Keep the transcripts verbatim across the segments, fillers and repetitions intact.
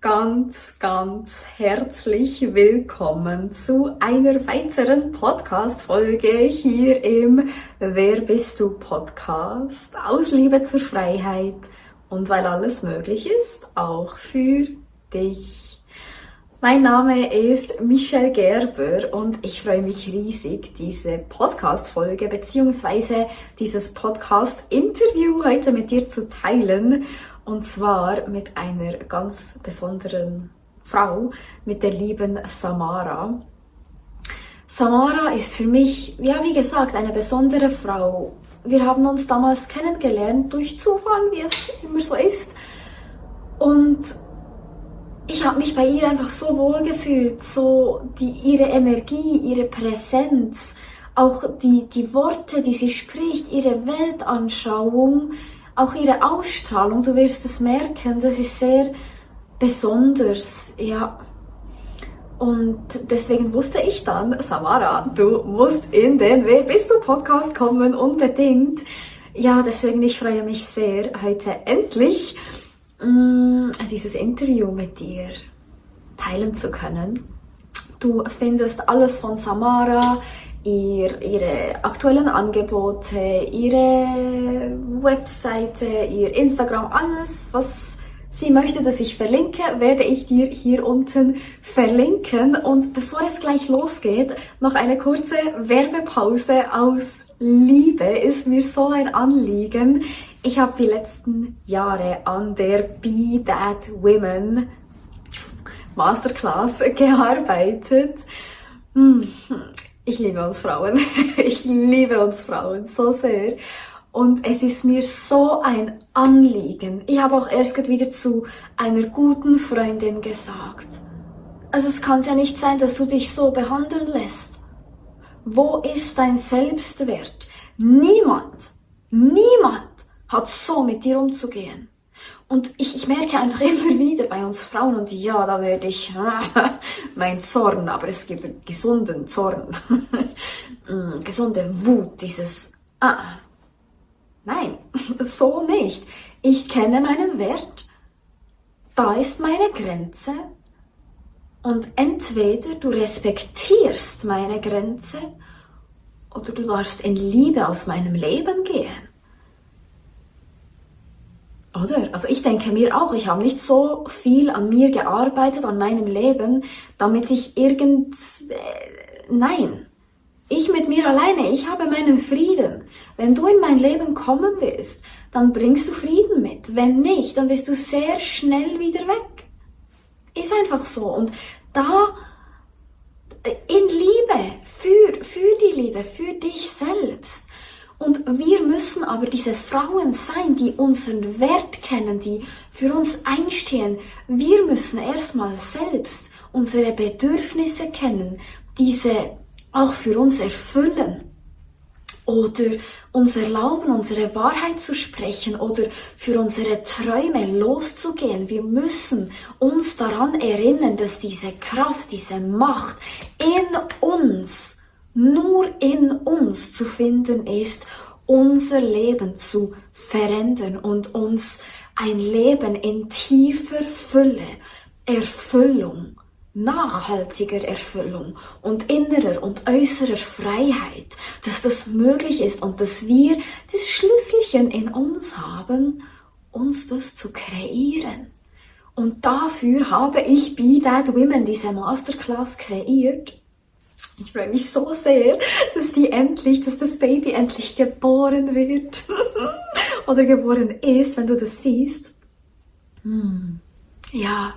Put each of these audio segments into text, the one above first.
ganz, ganz herzlich willkommen zu einer weiteren Podcast-Folge hier im Wer bist du Podcast aus Liebe zur Freiheit und weil alles möglich ist, auch für dich. Mein Name ist Michelle Gerber und ich freue mich riesig, diese Podcast-Folge bzw. dieses Podcast-Interview heute mit dir zu teilen. Und zwar mit einer ganz besonderen Frau, mit der lieben Samara. Samara ist für mich, ja wie gesagt, eine besondere Frau. Wir haben uns damals kennengelernt durch Zufall, wie es immer so ist. Und ich habe mich bei ihr einfach so wohl gefühlt, so die, ihre Energie, ihre Präsenz, auch die, die Worte, die sie spricht, ihre Weltanschauung, auch ihre Ausstrahlung, du wirst es merken, das ist sehr besonders, ja. Und deswegen wusste ich dann, Samara, du musst in den Wer bist du Podcast kommen, unbedingt. Ja, deswegen, ich freue mich sehr, heute endlich mh, dieses Interview mit dir teilen zu können. Du findest alles von Samara, Ihr, ihre aktuellen Angebote, ihre Webseite, ihr Instagram, alles, was sie möchte, dass ich verlinke, werde ich dir hier unten verlinken. Und bevor es gleich losgeht, noch eine kurze Werbepause aus Liebe, ist mir so ein Anliegen. Ich habe die letzten Jahre an der Be That Women Masterclass gearbeitet. Hm. Ich liebe uns Frauen. Ich liebe uns Frauen so sehr. Und es ist mir so ein Anliegen. Ich habe auch erst wieder zu einer guten Freundin gesagt. Also es kann ja nicht sein, dass du dich so behandeln lässt. Wo ist dein Selbstwert? Niemand, niemand hat so mit dir umzugehen. Und ich, ich merke einfach immer wieder bei uns Frauen, und ja, da werde ich mein Zorn, aber es gibt einen gesunden Zorn, gesunde Wut, dieses, ah, nein, so nicht. Ich kenne meinen Wert, da ist meine Grenze und entweder du respektierst meine Grenze oder du darfst in Liebe aus meinem Leben gehen. Oder? Also ich denke mir auch, ich habe nicht so viel an mir gearbeitet, an meinem Leben, damit ich irgend... Äh, nein, ich mit mir alleine, ich habe meinen Frieden. Wenn du in mein Leben kommen willst, dann bringst du Frieden mit. Wenn nicht, dann bist du sehr schnell wieder weg. Ist einfach so. Und da, in Liebe, für, für die Liebe, für dich selbst. Und wir müssen aber diese Frauen sein, die unseren Wert kennen, die für uns einstehen. Wir müssen erstmal selbst unsere Bedürfnisse kennen, diese auch für uns erfüllen. Oder uns erlauben, unsere Wahrheit zu sprechen oder für unsere Träume loszugehen. Wir müssen uns daran erinnern, dass diese Kraft, diese Macht in uns nur in uns zu finden ist, unser Leben zu verändern und uns ein Leben in tiefer Fülle, Erfüllung, nachhaltiger Erfüllung und innerer und äußerer Freiheit, dass das möglich ist und dass wir das Schlüsselchen in uns haben, uns das zu kreieren. Und dafür habe ich Be That Women diese Masterclass kreiert. Ich freue mich so sehr, dass die endlich, dass das Baby endlich geboren wird oder geboren ist, wenn du das siehst. Hm. Ja,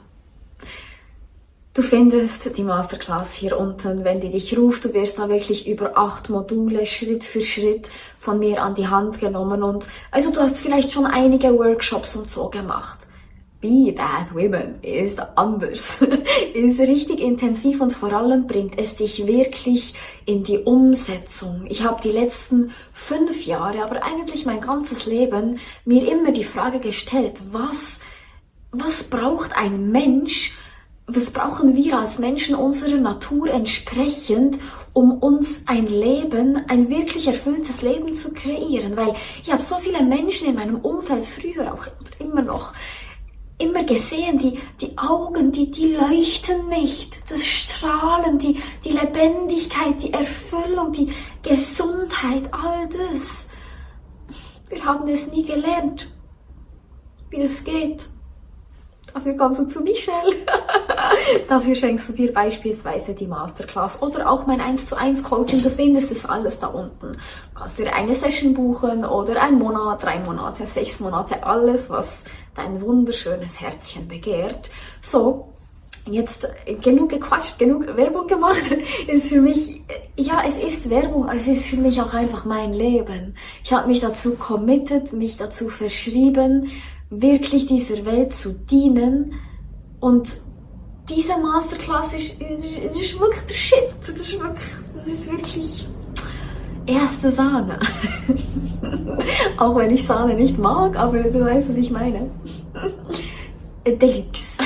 du findest die Masterclass hier unten, wenn die dich ruft. Du wirst da wirklich über acht Module Schritt für Schritt von mir an die Hand genommen und also du hast vielleicht schon einige Workshops und so gemacht. Be That Women ist anders, ist richtig intensiv und vor allem bringt es dich wirklich in die Umsetzung. Ich habe die letzten fünf Jahre, aber eigentlich mein ganzes Leben, mir immer die Frage gestellt, was, was braucht ein Mensch, was brauchen wir als Menschen unserer Natur entsprechend, um uns ein Leben, ein wirklich erfülltes Leben zu kreieren? Weil ich habe so viele Menschen in meinem Umfeld, früher auch immer noch, immer gesehen, die, die Augen, die, die leuchten nicht, das Strahlen, die, die Lebendigkeit, die Erfüllung, die Gesundheit, all das. Wir haben es nie gelernt, wie es geht. Dafür kommst du zu Michelle. Dafür schenkst du dir beispielsweise die Masterclass oder auch mein eins zu eins Coaching. Du findest das alles da unten. Du kannst dir eine Session buchen oder einen Monat, drei Monate, sechs Monate, alles, was dein wunderschönes Herzchen begehrt. So, jetzt genug gequatscht, genug Werbung gemacht. Ist für mich, ja, es ist Werbung, es ist für mich auch einfach mein Leben. Ich habe mich dazu committed, mich dazu verschrieben, wirklich dieser Welt zu dienen, und diese Masterclass ist, ist, ist wirklich der Shit. Das ist wirklich, das ist wirklich erste Sahne. Auch wenn ich Sahne nicht mag, aber du weißt, was ich meine. Deluxe.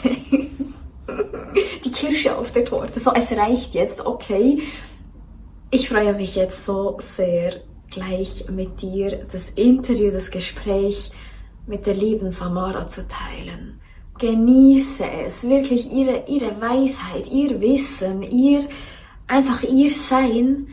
Die Kirsche auf der Torte. So, es reicht jetzt, okay. Ich freue mich jetzt so sehr, gleich mit dir das Interview, das Gespräch mit der lieben Samara zu teilen. Genieße es, wirklich ihre, ihre Weisheit, ihr Wissen, ihr, einfach ihr Sein,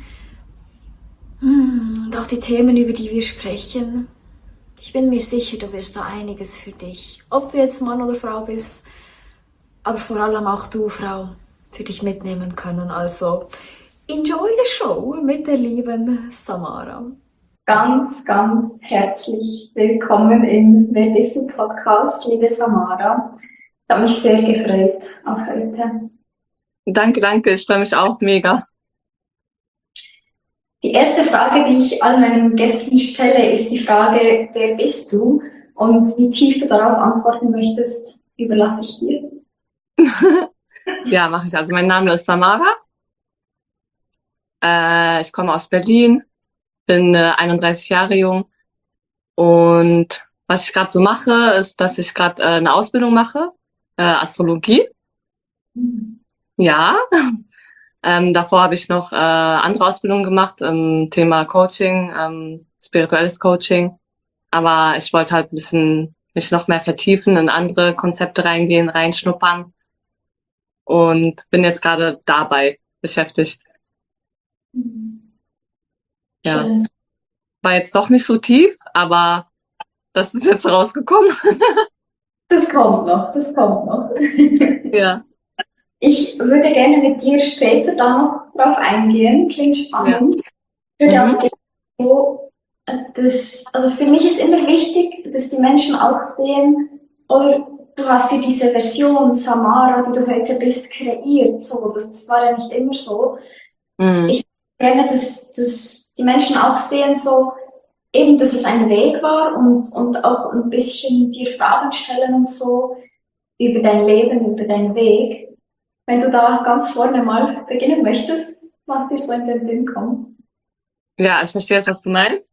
und auch die Themen, über die wir sprechen. Ich bin mir sicher, du wirst da einiges für dich, ob du jetzt Mann oder Frau bist, aber vor allem auch du, Frau, für dich mitnehmen können. Also, enjoy the show mit der lieben Samara. Ganz, ganz herzlich willkommen im Wer bist du Podcast, liebe Samara. Ich habe mich sehr gefreut auf heute. Danke, danke, ich freue mich auch mega. Die erste Frage, die ich all meinen Gästen stelle, ist die Frage, wer bist du? Und wie tief du darauf antworten möchtest, überlasse ich dir. Ja, mache ich. Also mein Name ist Samara. Äh, ich komme aus Berlin. Bin äh, einunddreißig Jahre jung, und was ich gerade so mache, ist, dass ich gerade äh, eine Ausbildung mache, äh, Astrologie. Mhm. Ja, ähm, davor habe ich noch äh, andere Ausbildungen gemacht im Thema Coaching, ähm, spirituelles Coaching, aber ich wollte halt ein bisschen mich noch mehr vertiefen, in andere Konzepte reingehen, reinschnuppern, und bin jetzt gerade dabei beschäftigt. Mhm. Ja. Schön. War jetzt doch nicht so tief, aber das ist jetzt rausgekommen. Das kommt noch, das kommt noch. Ja. Ich würde gerne mit dir später da noch drauf eingehen. Klingt spannend. Ich würde Mhm. auch gerne so, dass, also für mich ist immer wichtig, dass die Menschen auch sehen, oder du hast dir diese Version Samara, die du heute bist, kreiert. So, das, das war ja nicht immer so. Mhm. Ich gerne, dass, dass die Menschen auch sehen, so eben, dass es ein Weg war, und, und auch ein bisschen dir Fragen stellen und so über dein Leben, über deinen Weg. Wenn du da ganz vorne mal beginnen möchtest, was dir so in den Sinn kommt. Ja, ich verstehe jetzt, was du meinst.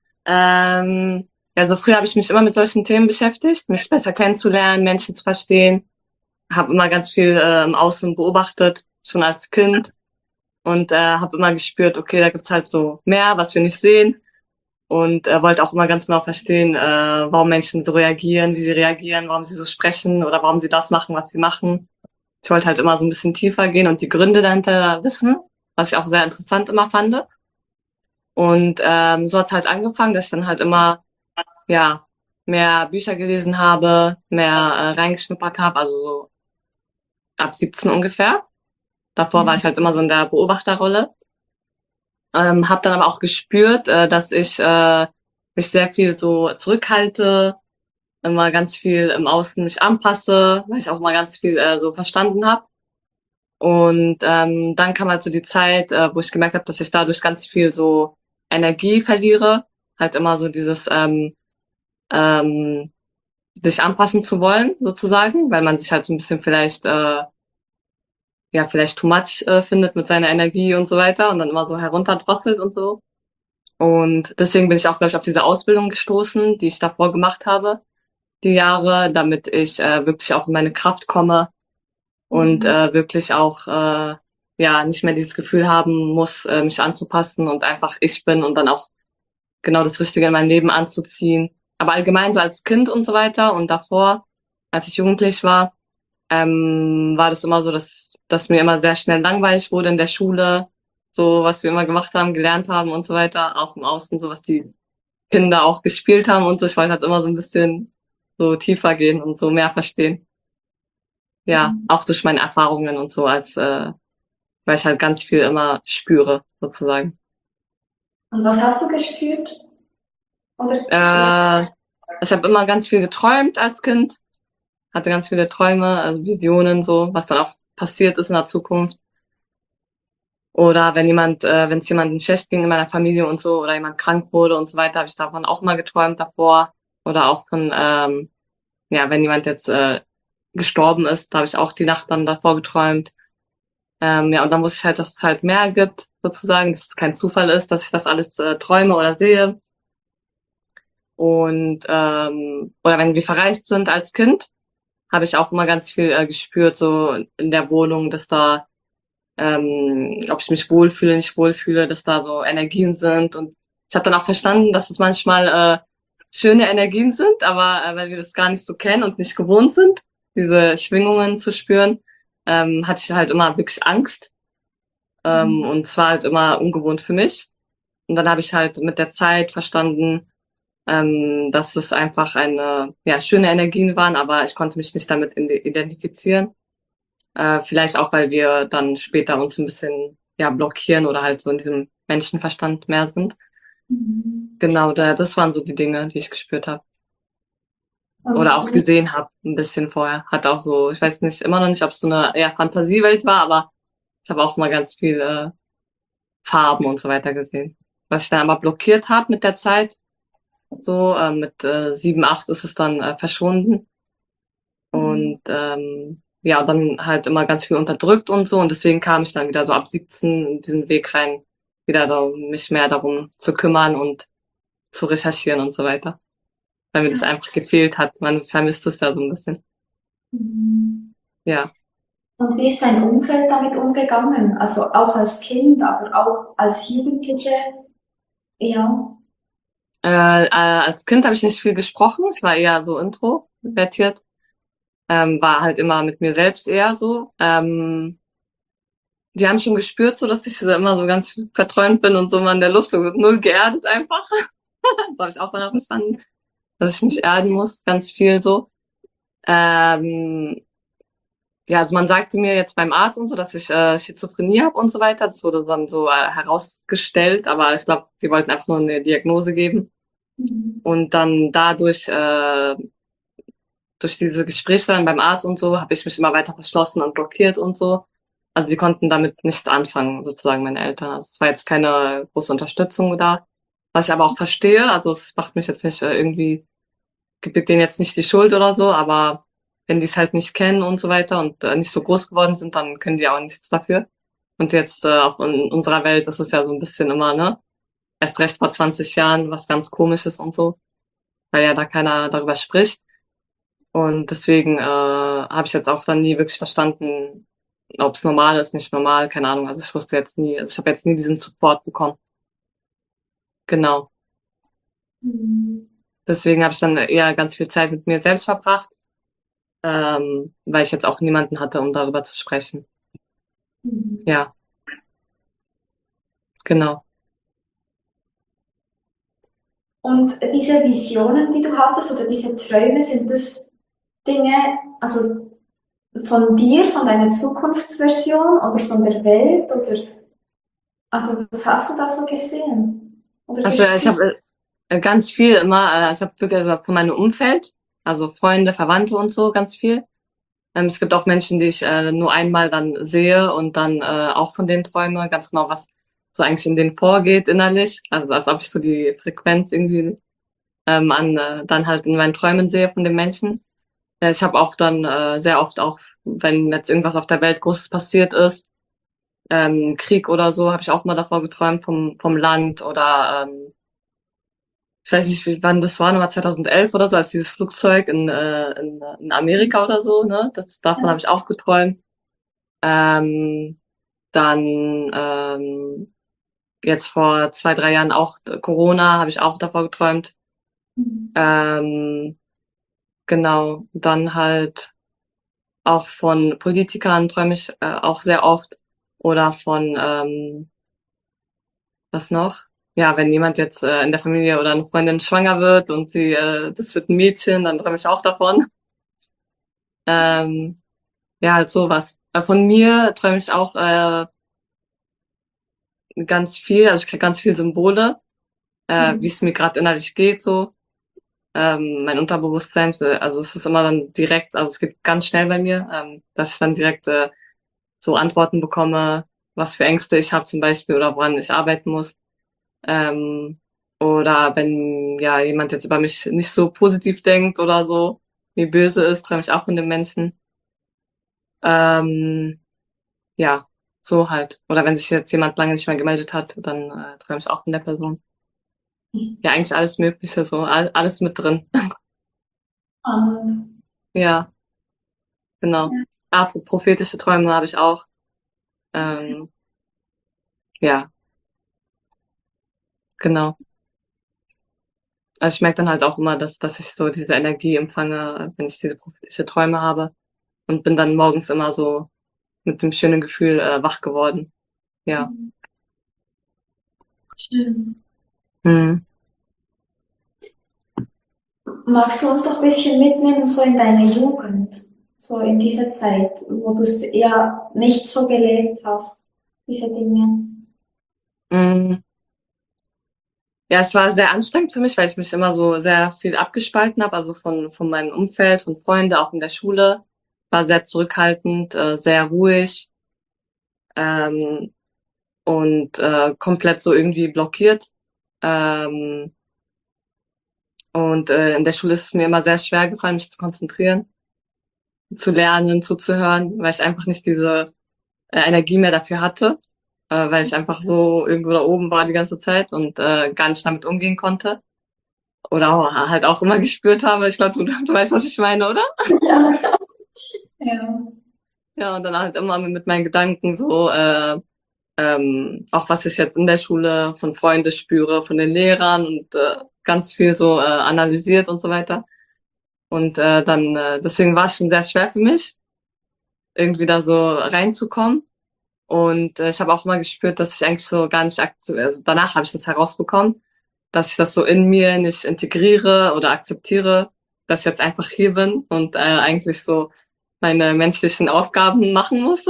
Ähm, also früher habe ich mich immer mit solchen Themen beschäftigt, mich besser kennenzulernen, Menschen zu verstehen. Habe immer ganz viel äh, im Außen beobachtet, schon als Kind. Und äh, habe immer gespürt, okay, da gibt's halt so mehr, was wir nicht sehen. Und äh, wollte auch immer ganz genau verstehen, äh, warum Menschen so reagieren, wie sie reagieren, warum sie so sprechen oder warum sie das machen, was sie machen. Ich wollte halt immer so ein bisschen tiefer gehen und die Gründe dahinter wissen, was ich auch sehr interessant immer fand. Und ähm, so hat's halt angefangen, dass ich dann halt immer ja mehr Bücher gelesen habe, mehr äh, reingeschnuppert habe, also so ab siebzehn ungefähr. Davor war ich halt immer so in der Beobachterrolle. Ähm, habe dann aber auch gespürt, äh, dass ich äh, mich sehr viel so zurückhalte, immer ganz viel im Außen mich anpasse, weil ich auch mal ganz viel äh, so verstanden habe. Und ähm, dann kam halt so die Zeit, äh, wo ich gemerkt habe, dass ich dadurch ganz viel so Energie verliere, halt immer so dieses ähm, ähm, sich anpassen zu wollen, sozusagen, weil man sich halt so ein bisschen vielleicht äh, ja vielleicht too much äh, findet mit seiner Energie und so weiter und dann immer so herunterdrosselt und so. Und deswegen bin ich auch, glaube ich, auf diese Ausbildung gestoßen, die ich davor gemacht habe, die Jahre, damit ich äh, wirklich auch in meine Kraft komme und Mhm. äh, wirklich auch äh, ja nicht mehr dieses Gefühl haben muss, äh, mich anzupassen und einfach ich bin und dann auch genau das Richtige in mein Leben anzuziehen. Aber allgemein so als Kind und so weiter und davor als ich jugendlich war, ähm, war das immer so, dass, dass mir immer sehr schnell langweilig wurde in der Schule, so was wir immer gemacht haben, gelernt haben und so weiter, auch im Außen, so was die Kinder auch gespielt haben und so. Ich wollte halt immer so ein bisschen so tiefer gehen und so mehr verstehen. Ja, Mhm. auch durch meine Erfahrungen und so, als äh, weil ich halt ganz viel immer spüre, sozusagen. Und was hast du gespürt? Oder ja. Äh, Ich habe immer ganz viel geträumt als Kind, hatte ganz viele Träume, also Visionen, so, was dann auch passiert ist in der Zukunft. Oder wenn jemand, äh, wenn es jemandem schlecht ging in meiner Familie und so, oder jemand krank wurde und so weiter, habe ich davon auch mal geträumt davor. Oder auch von, ähm, ja, wenn jemand jetzt äh, gestorben ist, da habe ich auch die Nacht dann davor geträumt. Ähm, ja, und dann wusste ich halt, dass es halt mehr gibt, sozusagen, dass es kein Zufall ist, dass ich das alles äh, träume oder sehe. Und ähm, oder wenn wir verreist sind als Kind, habe ich auch immer ganz viel äh, gespürt, so in der Wohnung, dass da, ähm, ob ich mich wohlfühle, nicht wohlfühle, dass da so Energien sind. Und ich habe dann auch verstanden, dass es manchmal äh, schöne Energien sind, aber äh, weil wir das gar nicht so kennen und nicht gewohnt sind, diese Schwingungen zu spüren, ähm, hatte ich halt immer wirklich Angst. Ähm, Mhm. und es war halt immer ungewohnt für mich. Und dann habe ich halt mit der Zeit verstanden, ähm, dass es einfach eine, ja, schöne Energien waren, aber ich konnte mich nicht damit in- identifizieren. Äh, vielleicht auch, weil wir dann später uns ein bisschen, ja, blockieren oder halt so in diesem Menschenverstand mehr sind. Mhm. Genau, da, das waren so die Dinge, die ich gespürt habe. Und Oder auch wie, gesehen habe, ein bisschen vorher. Hat auch so, ich weiß nicht, immer noch nicht, ob es so eine eher Fantasiewelt war, aber ich habe auch mal ganz viel äh, Farben und so weiter gesehen. Was ich dann aber blockiert habe mit der Zeit, so äh, mit äh, sieben, acht ist es dann äh, verschwunden. mhm. Und ähm, ja, und dann halt immer ganz viel unterdrückt und so. Und deswegen kam ich dann wieder so ab siebzehn in diesen Weg rein, wieder da, mich mehr darum zu kümmern und zu recherchieren und so weiter. Weil mir das Ja. einfach gefehlt hat. Man vermisst es ja so ein bisschen. Mhm. Ja. Und wie ist dein Umfeld damit umgegangen? Also auch als Kind, aber auch als Jugendliche? Ja. Äh, äh, als Kind habe ich nicht viel gesprochen. Ich war eher so introvertiert. Ähm, war halt immer mit mir selbst eher so. Ähm, die haben schon gespürt, so dass ich so immer so ganz verträumt bin und so mal in der Luft, so null geerdet einfach. Das habe ich auch danach verstanden, dass ich mich erden muss, ganz viel so. Ähm, ja, also man sagte mir jetzt beim Arzt und so, dass ich äh, Schizophrenie habe und so weiter. Das wurde dann so äh, herausgestellt, aber ich glaube, sie wollten einfach nur eine Diagnose geben. Mhm. Und dann dadurch, äh, durch diese Gespräche dann beim Arzt und so, habe ich mich immer weiter verschlossen und blockiert und so. Also die konnten damit nicht anfangen, sozusagen meine Eltern. Also es war jetzt keine große Unterstützung da, was ich aber auch verstehe. Also es macht mich jetzt nicht äh, irgendwie, gibt denen jetzt nicht die Schuld oder so, aber wenn die es halt nicht kennen und so weiter und äh, nicht so groß geworden sind, dann können die auch nichts dafür. Und jetzt äh, auch in unserer Welt ist es ja so ein bisschen immer, ne? Erst recht vor zwanzig Jahren, was ganz Komisches und so, weil ja da keiner darüber spricht. Und deswegen äh, habe ich jetzt auch dann nie wirklich verstanden, ob es normal ist, nicht normal, keine Ahnung. Also ich wusste jetzt nie, also ich habe jetzt nie diesen Support bekommen. Genau. Mhm. Deswegen habe ich dann eher ganz viel Zeit mit mir selbst verbracht, ähm, weil ich jetzt auch niemanden hatte, um darüber zu sprechen. Mhm. Ja, genau. Und diese Visionen, die du hattest, oder diese Träume, sind das Dinge, also von dir, von deiner Zukunftsversion oder von der Welt? Oder also was hast du da so gesehen? Oder Also ich gespürt? habe äh, ganz viel immer, äh, ich habe wirklich also von meinem Umfeld, also Freunde, Verwandte und so, ganz viel. Ähm, es gibt auch Menschen, die ich äh, nur einmal dann sehe und dann äh, auch von denen träume, ganz genau, was so eigentlich in denen vorgeht innerlich. Also als ob ich so die Frequenz irgendwie ähm, an äh, dann halt in meinen Träumen sehe von den Menschen. Ja, ich habe auch dann äh, sehr oft auch, wenn jetzt irgendwas auf der Welt Großes passiert ist, ähm, Krieg oder so, habe ich auch mal davor geträumt vom vom Land oder ähm, ich weiß nicht, wie, wann das war, nochmal zweitausendelf oder so, als dieses Flugzeug in, äh, in, in Amerika oder so, ne? Das, davon habe Ja. ich auch geträumt. Ähm, dann ähm, jetzt vor zwei, drei Jahren auch äh, Corona, habe ich auch davor geträumt. Mhm. Ähm, genau. Dann halt auch von Politikern träume ich äh, auch sehr oft. Oder von, ähm, was noch? Ja, wenn jemand jetzt äh, in der Familie oder eine Freundin schwanger wird und sie, äh, das wird ein Mädchen, dann träume ich auch davon. Ähm, ja, halt sowas. Äh, Von mir träume ich auch äh, ganz viel, also ich kriege ganz viel Symbole, äh, wie Mhm. es mir gerade innerlich geht, so. Ähm, mein Unterbewusstsein, äh, also es ist immer dann direkt, also es geht ganz schnell bei mir, ähm, dass ich dann direkt äh, so Antworten bekomme, was für Ängste ich habe zum Beispiel oder woran ich arbeiten muss. Ähm, oder wenn ja jemand jetzt über mich nicht so positiv denkt oder so, wie böse ist, träume ich auch von dem Menschen. Ähm, ja, so halt. Oder wenn sich jetzt jemand lange nicht mehr gemeldet hat, dann äh, träume ich auch von der Person. Ja, eigentlich alles Mögliche, so all, alles mit drin. Spannend. Ja, genau. Ja. Ah, so prophetische Träume habe ich auch. Ähm, ja, genau. Also ich merke dann halt auch immer, dass, dass ich so diese Energie empfange, wenn ich diese prophetische Träume habe und bin dann morgens immer so mit dem schönen Gefühl äh, wach geworden. Ja. Mhm. Schön. Hm. Magst du uns doch ein bisschen mitnehmen, so in deine Jugend, so in dieser Zeit, wo du es ja nicht so gelebt hast, diese Dinge? Hm. Ja, es war sehr anstrengend für mich, weil ich mich immer so sehr viel abgespalten habe, also von, von meinem Umfeld, von Freunden, auch in der Schule. War sehr zurückhaltend, äh, sehr ruhig ähm, und äh, komplett so irgendwie blockiert. Ähm, und äh, in der Schule ist es mir immer sehr schwer gefallen, mich zu konzentrieren, zu lernen, zuzuhören, weil ich einfach nicht diese äh, Energie mehr dafür hatte, äh, weil ich einfach so irgendwo da oben war die ganze Zeit und äh, gar nicht damit umgehen konnte. Oder auch, halt auch immer gespürt habe. Ich glaube, du, du weißt, was ich meine, oder? Ja. Ja. Ja, und dann halt immer mit meinen Gedanken so, äh, ähm, auch was ich jetzt in der Schule von Freunden spüre, von den Lehrern und äh, ganz viel so äh, analysiert und so weiter. Und äh, dann, äh, deswegen war es schon sehr schwer für mich, irgendwie da so reinzukommen. Und äh, ich habe auch immer gespürt, dass ich eigentlich so gar nicht akzeptiere. Danach habe ich das herausbekommen, dass ich das so in mir nicht integriere oder akzeptiere, dass ich jetzt einfach hier bin und äh, eigentlich so meine menschlichen Aufgaben machen muss.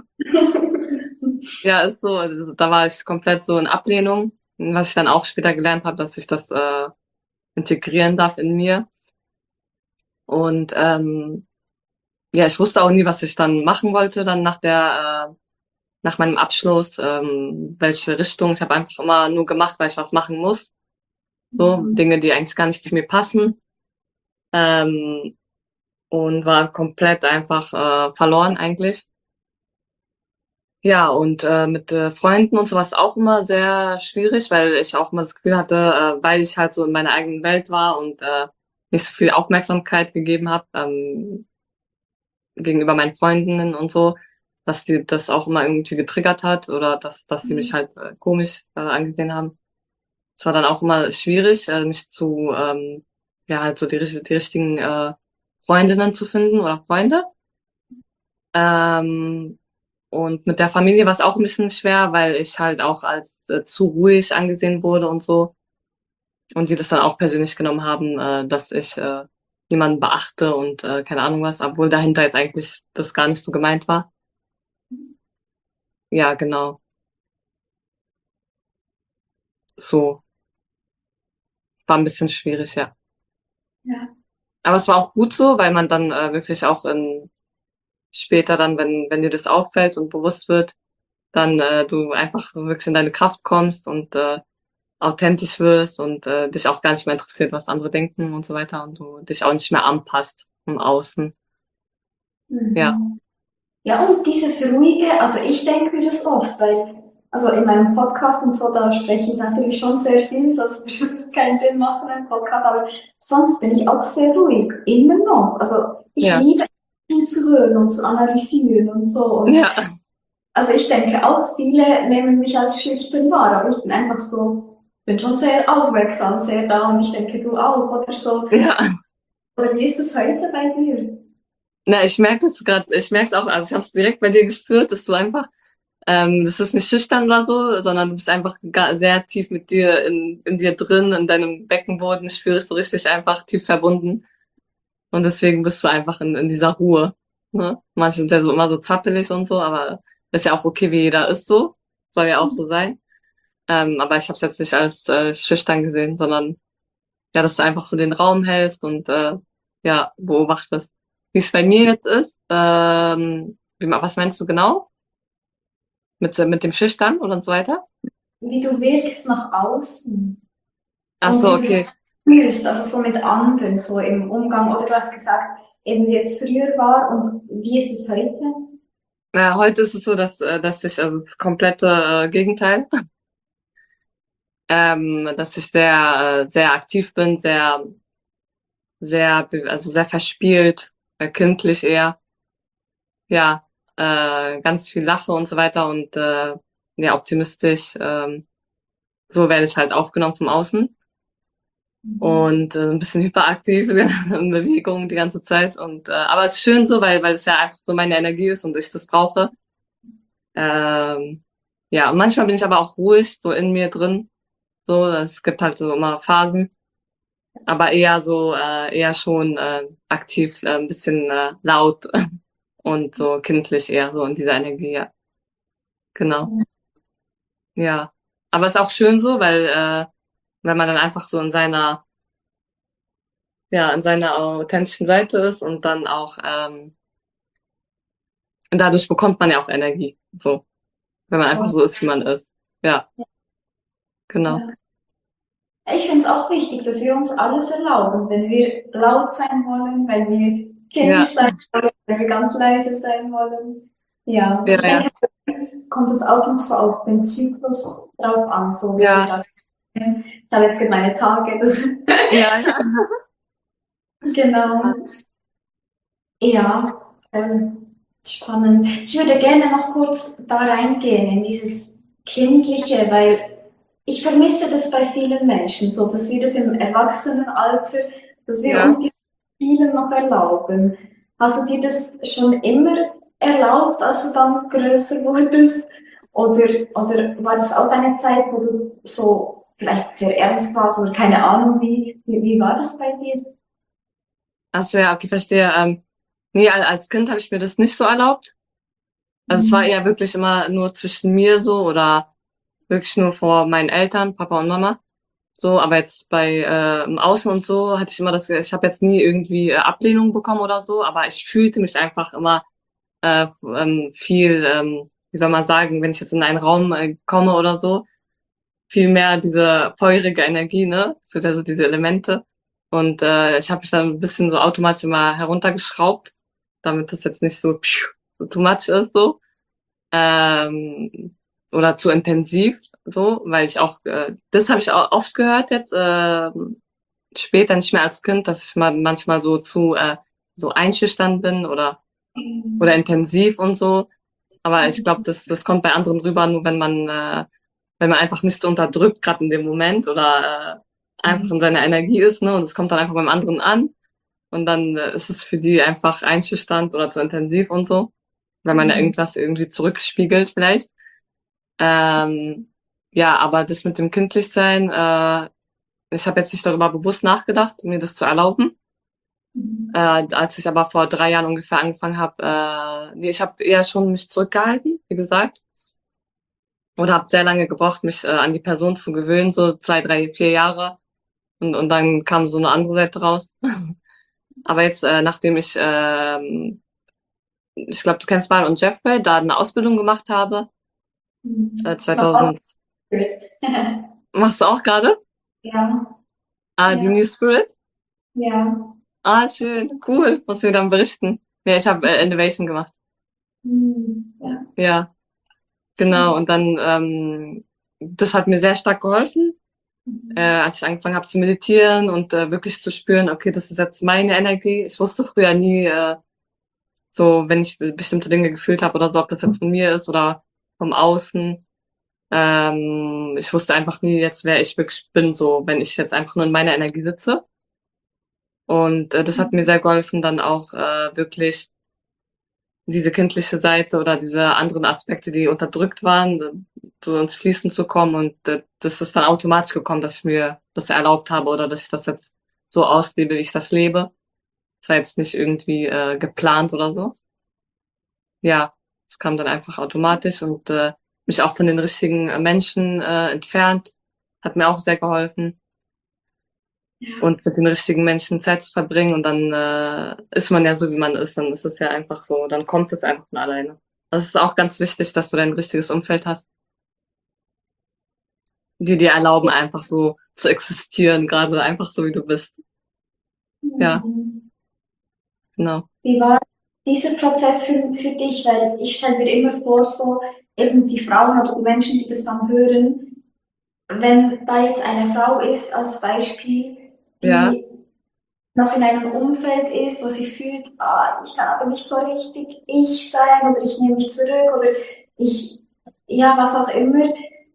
Ja, ist so. Also, da war ich komplett so in Ablehnung, was ich dann auch später gelernt habe, dass ich das äh, integrieren darf in mir. Und ähm, ja, ich wusste auch nie, was ich dann machen wollte, dann nach der, äh, nach meinem Abschluss, ähm, welche Richtung. Ich habe einfach immer nur gemacht, weil ich was machen muss. So Mhm. Dinge, die eigentlich gar nicht zu mir passen. Ähm, und war komplett einfach äh, verloren eigentlich. Ja, und äh, mit äh, Freunden und sowas auch immer sehr schwierig, weil ich auch immer das Gefühl hatte, äh, weil ich halt so in meiner eigenen Welt war und äh, nicht so viel Aufmerksamkeit gegeben habe ähm, gegenüber meinen Freundinnen und so, dass die das auch immer irgendwie getriggert hat oder dass, dass sie mich halt äh, komisch äh, angesehen haben. Es war dann auch immer schwierig, äh, mich zu, ähm, ja, halt so die, richt- die richtigen äh, Freundinnen zu finden oder Freunde. Ähm, und mit der Familie war es auch ein bisschen schwer, weil ich halt auch als äh, zu ruhig angesehen wurde und so. Und die das dann auch persönlich genommen haben, äh, dass ich äh, jemanden beachte und äh, keine Ahnung was, obwohl dahinter jetzt eigentlich das gar nicht so gemeint war. Ja, genau. So. War ein bisschen schwierig, ja. Ja. Aber es war auch gut so, weil man dann äh, wirklich auch in, später dann, wenn, wenn dir das auffällt und bewusst wird, dann äh, du einfach so wirklich in deine Kraft kommst und äh, authentisch wirst und äh, dich auch gar nicht mehr interessiert, was andere denken und so weiter und du dich auch nicht mehr anpasst im Außen. Ja, Mhm. Ja, und dieses Ruhige, also ich denke mir das oft, weil, also in meinem Podcast und so, da spreche ich natürlich schon sehr viel, sonst würde es keinen Sinn machen, ein Podcast, aber sonst bin ich auch sehr ruhig, immer noch. Also ich ja, liebe zuzuhören und zu analysieren und so. Und ja, also ich denke auch, viele nehmen mich als schüchtern wahr, aber ich bin einfach so, bin schon sehr aufmerksam, sehr da und ich denke, du auch oder so. ja, Oder wie ist es heute bei dir? Na, ich merke es gerade, ich merke es auch, also ich habe es direkt bei dir gespürt, dass du einfach, ähm, das ist nicht schüchtern oder so, sondern du bist einfach ga- sehr tief mit dir in, in dir drin, in deinem Beckenboden spürst du richtig einfach tief verbunden. Und deswegen bist du einfach in, in dieser Ruhe. Ne? Manche sind ja so immer so zappelig und so, aber ist ja auch okay, wie jeder ist so. Soll ja auch so sein. Ähm, aber ich habe es jetzt nicht als äh, schüchtern gesehen, sondern ja, dass du einfach so den Raum hältst und äh, ja, beobachtest. Wie es bei mir jetzt ist, ähm, wie, was meinst du genau? Mit, äh, mit dem Schüchtern und so weiter? Wie du wirkst nach außen Ach und so, wie du okay. fühlst, also so mit anderen, so im Umgang. Oder du hast gesagt, eben wie es früher war und wie ist es heute? Ja, heute ist es so, dass, äh, dass ich, also das komplette äh, Gegenteil, ähm, dass ich sehr, äh, sehr aktiv bin, sehr, sehr, be- also sehr verspielt, äh, kindlich eher, ja, äh, ganz viel lache und so weiter und äh, ja, optimistisch, ähm, so werde ich halt aufgenommen vom Außen Mhm. und äh, ein bisschen hyperaktiv in Bewegung die ganze Zeit und äh, aber es ist schön so, weil weil es ja einfach so meine Energie ist und ich das brauche. Ähm, ja, und manchmal bin ich aber auch ruhig, so in mir drin. So, es gibt halt so immer Phasen, aber eher so, äh, eher schon äh, aktiv, äh, ein bisschen äh, laut und so kindlich eher so in dieser Energie, ja. Genau. Ja. Aber es ist auch schön so, weil, äh, wenn man dann einfach so in seiner, ja, in seiner authentischen Seite ist und dann auch, ähm, und dadurch bekommt man ja auch Energie. So, wenn man einfach Und, so ist, wie man ist. Ja, genau. ja. Ich finde es auch wichtig, dass wir uns alles erlauben, wenn wir laut sein wollen, wenn wir kindisch Ja, sein wollen, wenn wir ganz leise sein wollen. Ja, ja, ich ja. denke, bei uns kommt es auch noch so auf den Zyklus drauf an, so wie wir Ja, da sind. Ich habe jetzt gerade meine Tage, das, ja, ja. genau. Ja, ähm, spannend. Ich würde gerne noch kurz da reingehen in dieses Kindliche, weil ich vermisse das bei vielen Menschen, so dass wir das im Erwachsenenalter, dass wir uns Ja. die Spiele noch erlauben. Hast du dir das schon immer erlaubt, als du dann größer wurdest? Oder, oder war das auch eine Zeit, wo du so vielleicht sehr ernst warst oder keine Ahnung, wie, wie, wie war das bei dir? Ach so, ja, okay, verstehe. Ähm, nee, al- als Kind habe ich mir das nicht so erlaubt. Also es war Mhm. eher wirklich immer nur zwischen mir so oder wirklich nur vor meinen Eltern, Papa und Mama. So, aber jetzt bei äh, im Außen und so hatte ich immer das, ich habe jetzt nie irgendwie äh, Ablehnung bekommen oder so, aber ich fühlte mich einfach immer äh, f- ähm, viel, ähm, wie soll man sagen, wenn ich jetzt in einen Raum äh, komme oder so, viel mehr diese feurige Energie, ne? So also diese Elemente. Und äh, ich habe mich dann ein bisschen so automatisch immer heruntergeschraubt, damit das jetzt nicht so, pfiuh, so too much ist so. Ähm, oder zu intensiv, so, weil ich auch, äh, das habe ich auch oft gehört jetzt, äh, später nicht mehr als Kind, dass ich mal manchmal so zu äh, so einschüchtern bin oder oder intensiv und so. Aber ich glaube, das das kommt bei anderen rüber, nur wenn man äh, wenn man einfach nichts unterdrückt, gerade in dem Moment oder äh, einfach in seiner Energie ist, ne? Und es kommt dann einfach beim anderen an und dann äh, ist es für die einfach einschüchternd oder zu intensiv und so, wenn man ja Mhm. irgendwas irgendwie zurückspiegelt vielleicht. Ähm, ja, aber das mit dem Kindlichsein, äh, ich habe jetzt nicht darüber bewusst nachgedacht, mir das zu erlauben. Äh, Mhm. als ich aber vor drei Jahren ungefähr angefangen habe, äh, nee, ich habe eher schon mich zurückgehalten, wie gesagt, oder habe sehr lange gebraucht, mich äh, an die Person zu gewöhnen, so zwei, drei, vier Jahre. Und, und dann kam so eine andere Seite raus. Aber jetzt, äh, nachdem ich, ähm, ich glaube, du kennst Mal und Jeffrey, da eine Ausbildung gemacht habe, äh, Mhm. zweitausend, Spirit. machst du auch gerade? Ja, Ah, die ja, New Spirit? ja. Ah, schön, cool. Musst du mir dann berichten. Ja, ich habe äh, Innovation gemacht. Mhm. Ja, Ja, genau. schön. Und dann, ähm, das hat mir sehr stark geholfen, äh, Mhm. als ich angefangen habe zu meditieren und äh, wirklich zu spüren, okay, das ist jetzt meine Energie. Ich wusste früher nie, äh, so, wenn ich be- bestimmte Dinge gefühlt habe oder so, ob das jetzt von mir ist oder vom Außen. Ähm, ich wusste einfach nie jetzt, wer ich wirklich bin, so, wenn ich jetzt einfach nur in meiner Energie sitze. Und äh, das hat mir sehr geholfen, dann auch äh, wirklich diese kindliche Seite oder diese anderen Aspekte, die unterdrückt waren, so ins Fließen zu kommen. Und äh, das ist dann automatisch gekommen, dass ich mir das erlaubt habe oder dass ich das jetzt so auslebe, wie ich das lebe. Das war jetzt nicht irgendwie äh, geplant oder so. Ja, es kam dann einfach automatisch und äh, mich auch von den richtigen äh, Menschen äh, entfernt. Hat mir auch sehr geholfen. Ja. Und mit den richtigen Menschen Zeit zu verbringen und dann äh, ist man ja so, wie man ist, dann ist es ja einfach so, dann kommt es einfach von alleine. Das ist auch ganz wichtig, dass du dein richtiges Umfeld hast, die dir erlauben, einfach so zu existieren, gerade einfach so, wie du bist. Ja, Mhm. genau. Wie war dieser Prozess für, für dich? Weil ich stelle mir immer vor, so eben die Frauen oder die Menschen, die das dann hören, wenn da jetzt eine Frau ist als Beispiel, Ja, die noch in einem Umfeld ist, wo sie fühlt, ah, ich kann aber nicht so richtig ich sein oder ich nehme mich zurück oder ich, ja, was auch immer,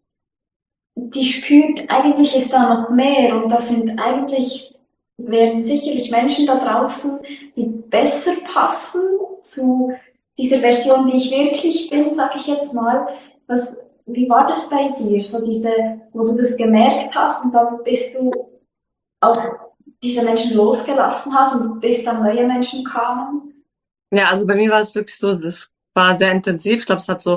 die spürt, eigentlich ist da noch mehr und das sind eigentlich, wären sicherlich Menschen da draußen, die besser passen zu dieser Version, die ich wirklich bin, sag ich jetzt mal. Was, wie war das bei dir? So diese, wo du das gemerkt hast und dann bist du auch diese Menschen losgelassen hast und bis dann neue Menschen kamen? ja, also bei mir war es wirklich so, das war sehr intensiv. Ich glaube, es hat so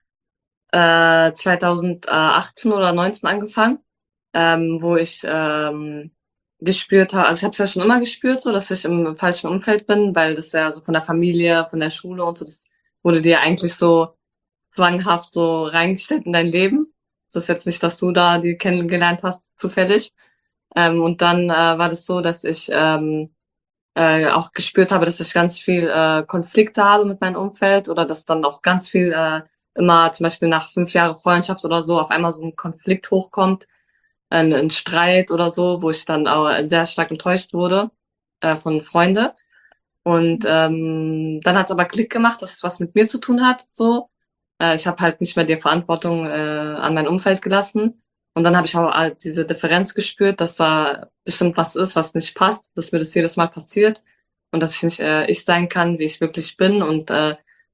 äh, zwanzig achtzehn oder neunzehn angefangen, ähm, wo ich ähm, gespürt habe, also ich habe es ja schon immer gespürt, so dass ich im falschen Umfeld bin, weil das ja so von der Familie, von der Schule und so, das wurde dir eigentlich so zwanghaft so reingestellt in dein Leben. Das ist jetzt nicht, dass du da die kennengelernt hast, zufällig. Ähm, und dann äh, war das so, dass ich ähm, äh, auch gespürt habe, dass ich ganz viel äh, Konflikte habe mit meinem Umfeld oder dass dann auch ganz viel äh, immer zum Beispiel nach fünf Jahren Freundschaft oder so auf einmal so ein Konflikt hochkommt, ein, ein Streit oder so, wo ich dann auch sehr stark enttäuscht wurde äh, von Freunden. Und ähm, dann hat es aber Klick gemacht, dass es was mit mir zu tun hat. So, äh, ich habe halt nicht mehr die Verantwortung äh, an mein Umfeld gelassen. Und dann habe ich auch halt diese Differenz gespürt, dass da bestimmt was ist, was nicht passt, dass mir das jedes Mal passiert und dass ich nicht äh, ich sein kann, wie ich wirklich bin und äh,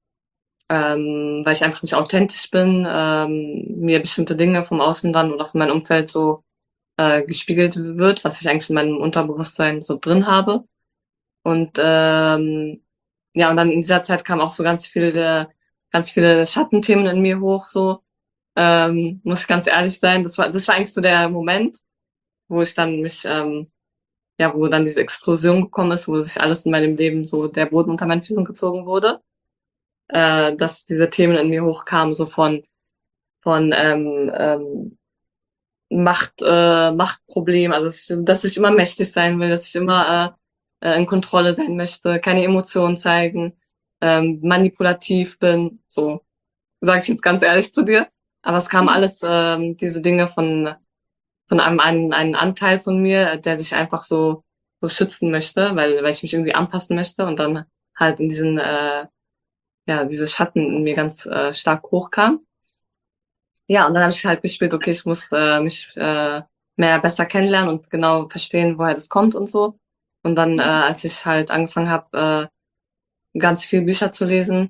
ähm, weil ich einfach nicht authentisch bin, ähm, mir bestimmte Dinge vom Außen dann oder von meinem Umfeld so äh, gespiegelt wird, was ich eigentlich in meinem Unterbewusstsein so drin habe. Und ähm, ja, und dann in dieser Zeit kamen auch so ganz viele, ganz viele Schattenthemen in mir hoch, so, ähm, muss ich ganz ehrlich sein. Das war, das war eigentlich so der Moment, wo ich dann mich, ähm, ja, wo dann diese Explosion gekommen ist, wo sich alles in meinem Leben so der Boden unter meinen Füßen gezogen wurde, äh, dass diese Themen in mir hochkamen, so von, von ähm, ähm, Macht, äh, Machtproblem, also dass ich, dass ich immer mächtig sein will, dass ich immer äh, äh, in Kontrolle sein möchte, keine Emotionen zeigen, ähm, manipulativ bin, so sage ich jetzt ganz ehrlich zu dir. Aber es kam alles ähm, diese Dinge von von einem, einem einen Anteil von mir, der sich einfach so so schützen möchte, weil weil ich mich irgendwie anpassen möchte und dann halt in diesen äh, ja diese Schatten in mir ganz äh, stark hochkam. Ja, und dann habe ich halt gespielt, okay, ich muss äh, mich äh, mehr besser kennenlernen und genau verstehen, woher das kommt und so. Und dann, äh, als ich halt angefangen habe, äh, ganz viel Bücher zu lesen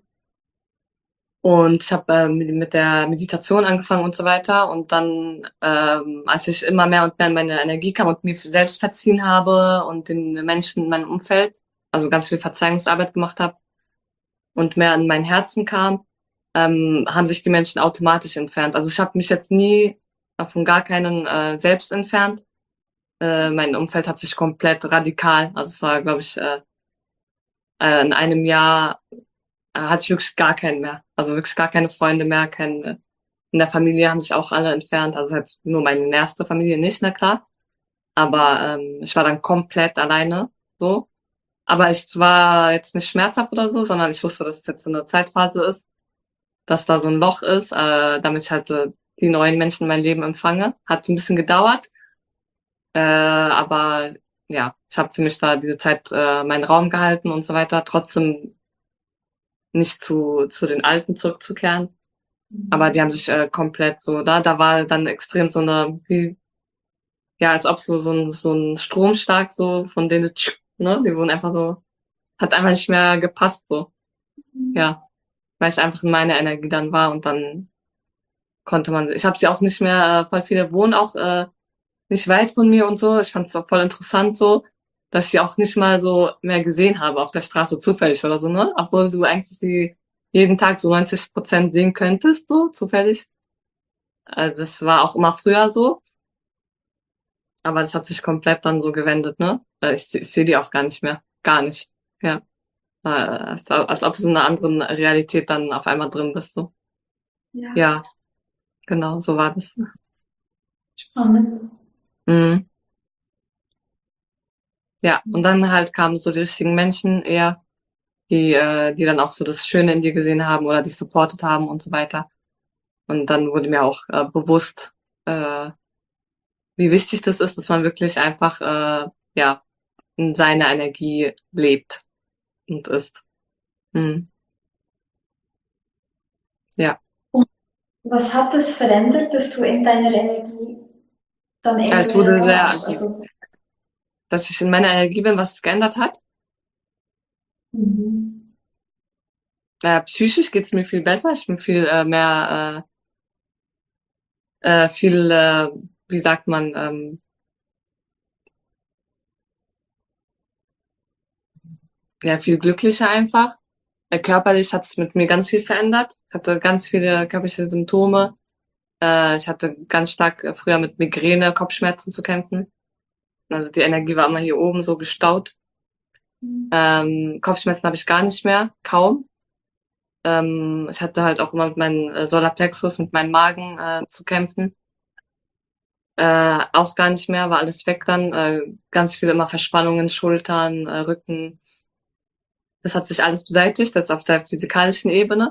und ich habe äh, mit, mit der Meditation angefangen und so weiter. Und dann, ähm, als ich immer mehr und mehr in meine Energie kam und mir selbst verziehen habe und den Menschen in meinem Umfeld, also ganz viel Verzeihungsarbeit gemacht habe und mehr in mein Herzen kam, ähm, haben sich die Menschen automatisch entfernt. Also ich habe mich jetzt nie von gar keinen äh, selbst entfernt. Äh, mein Umfeld hat sich komplett radikal, also es war, glaube ich, äh, äh, in einem Jahr äh, hatte ich wirklich gar keinen mehr. Also wirklich gar keine Freunde mehr. Keine, in der Familie haben sich auch alle entfernt. Also jetzt nur meine nächste Familie nicht, na klar. Aber ähm, ich war dann komplett alleine so. Aber es war jetzt nicht schmerzhaft oder so, sondern ich wusste, dass es jetzt so eine Zeitphase ist, dass da so ein Loch ist, äh, damit ich halt äh, die neuen Menschen in mein Leben empfange. Hat ein bisschen gedauert, äh, aber ja, ich habe für mich da diese Zeit äh, meinen Raum gehalten und so weiter, trotzdem nicht zu zu den Alten zurückzukehren. Aber die haben sich äh, komplett so, da da war dann extrem so eine, wie, ja, als ob so so ein so ein Stromschlag so von denen ne? Die wurden einfach so, hat einfach nicht mehr gepasst, so. Ja, weil ich einfach in meiner Energie dann war und dann konnte man, ich habe sie auch nicht mehr, äh, voll viele wohnen auch äh, nicht weit von mir und so. Ich fand es auch voll interessant so, dass ich sie auch nicht mal so mehr gesehen habe auf der Straße zufällig oder so, ne? Obwohl du eigentlich sie jeden Tag so neunzig Prozent sehen könntest, so zufällig. Äh, das war auch immer früher so, aber das hat sich komplett dann so gewendet, ne? Äh, ich, ich sehe die auch gar nicht mehr. Gar nicht. Ja. Äh, als, als ob du in einer anderen Realität dann auf einmal drin bist, so. Ja, Ja, genau, so war das. spannend. Mhm. Ja, und dann halt kamen so die richtigen Menschen eher, die, äh, die dann auch so das Schöne in dir gesehen haben oder dich supportet haben und so weiter. Und dann wurde mir auch äh, bewusst, äh, wie wichtig das ist, dass man wirklich einfach, äh, ja, in seiner Energie lebt und ist. Mhm. Ja, Und was hat es verändert, dass du in deiner Energie dann immer also ich mehr wurde sehr, warst? Also, dass ich in meiner Energie bin, was es geändert hat. mhm. Äh, psychisch geht's mir viel besser. Ich bin viel äh, mehr, äh, äh, viel, äh, wie sagt man, ähm, ja, viel glücklicher einfach. Äh, körperlich hat es mit mir ganz viel verändert. Ich hatte ganz viele körperliche Symptome. Äh, ich hatte ganz stark äh, früher mit Migräne, Kopfschmerzen zu kämpfen. Also die Energie war immer hier oben so gestaut. Ähm, Kopfschmerzen habe ich gar nicht mehr, kaum. Ähm, ich hatte halt auch immer mit meinem äh, Solarplexus, mit meinem Magen äh, zu kämpfen. Äh, auch gar nicht mehr, war alles weg dann. Äh, ganz viele immer Verspannungen, Schultern, äh, Rücken. Das hat sich alles beseitigt, jetzt auf der physikalischen Ebene.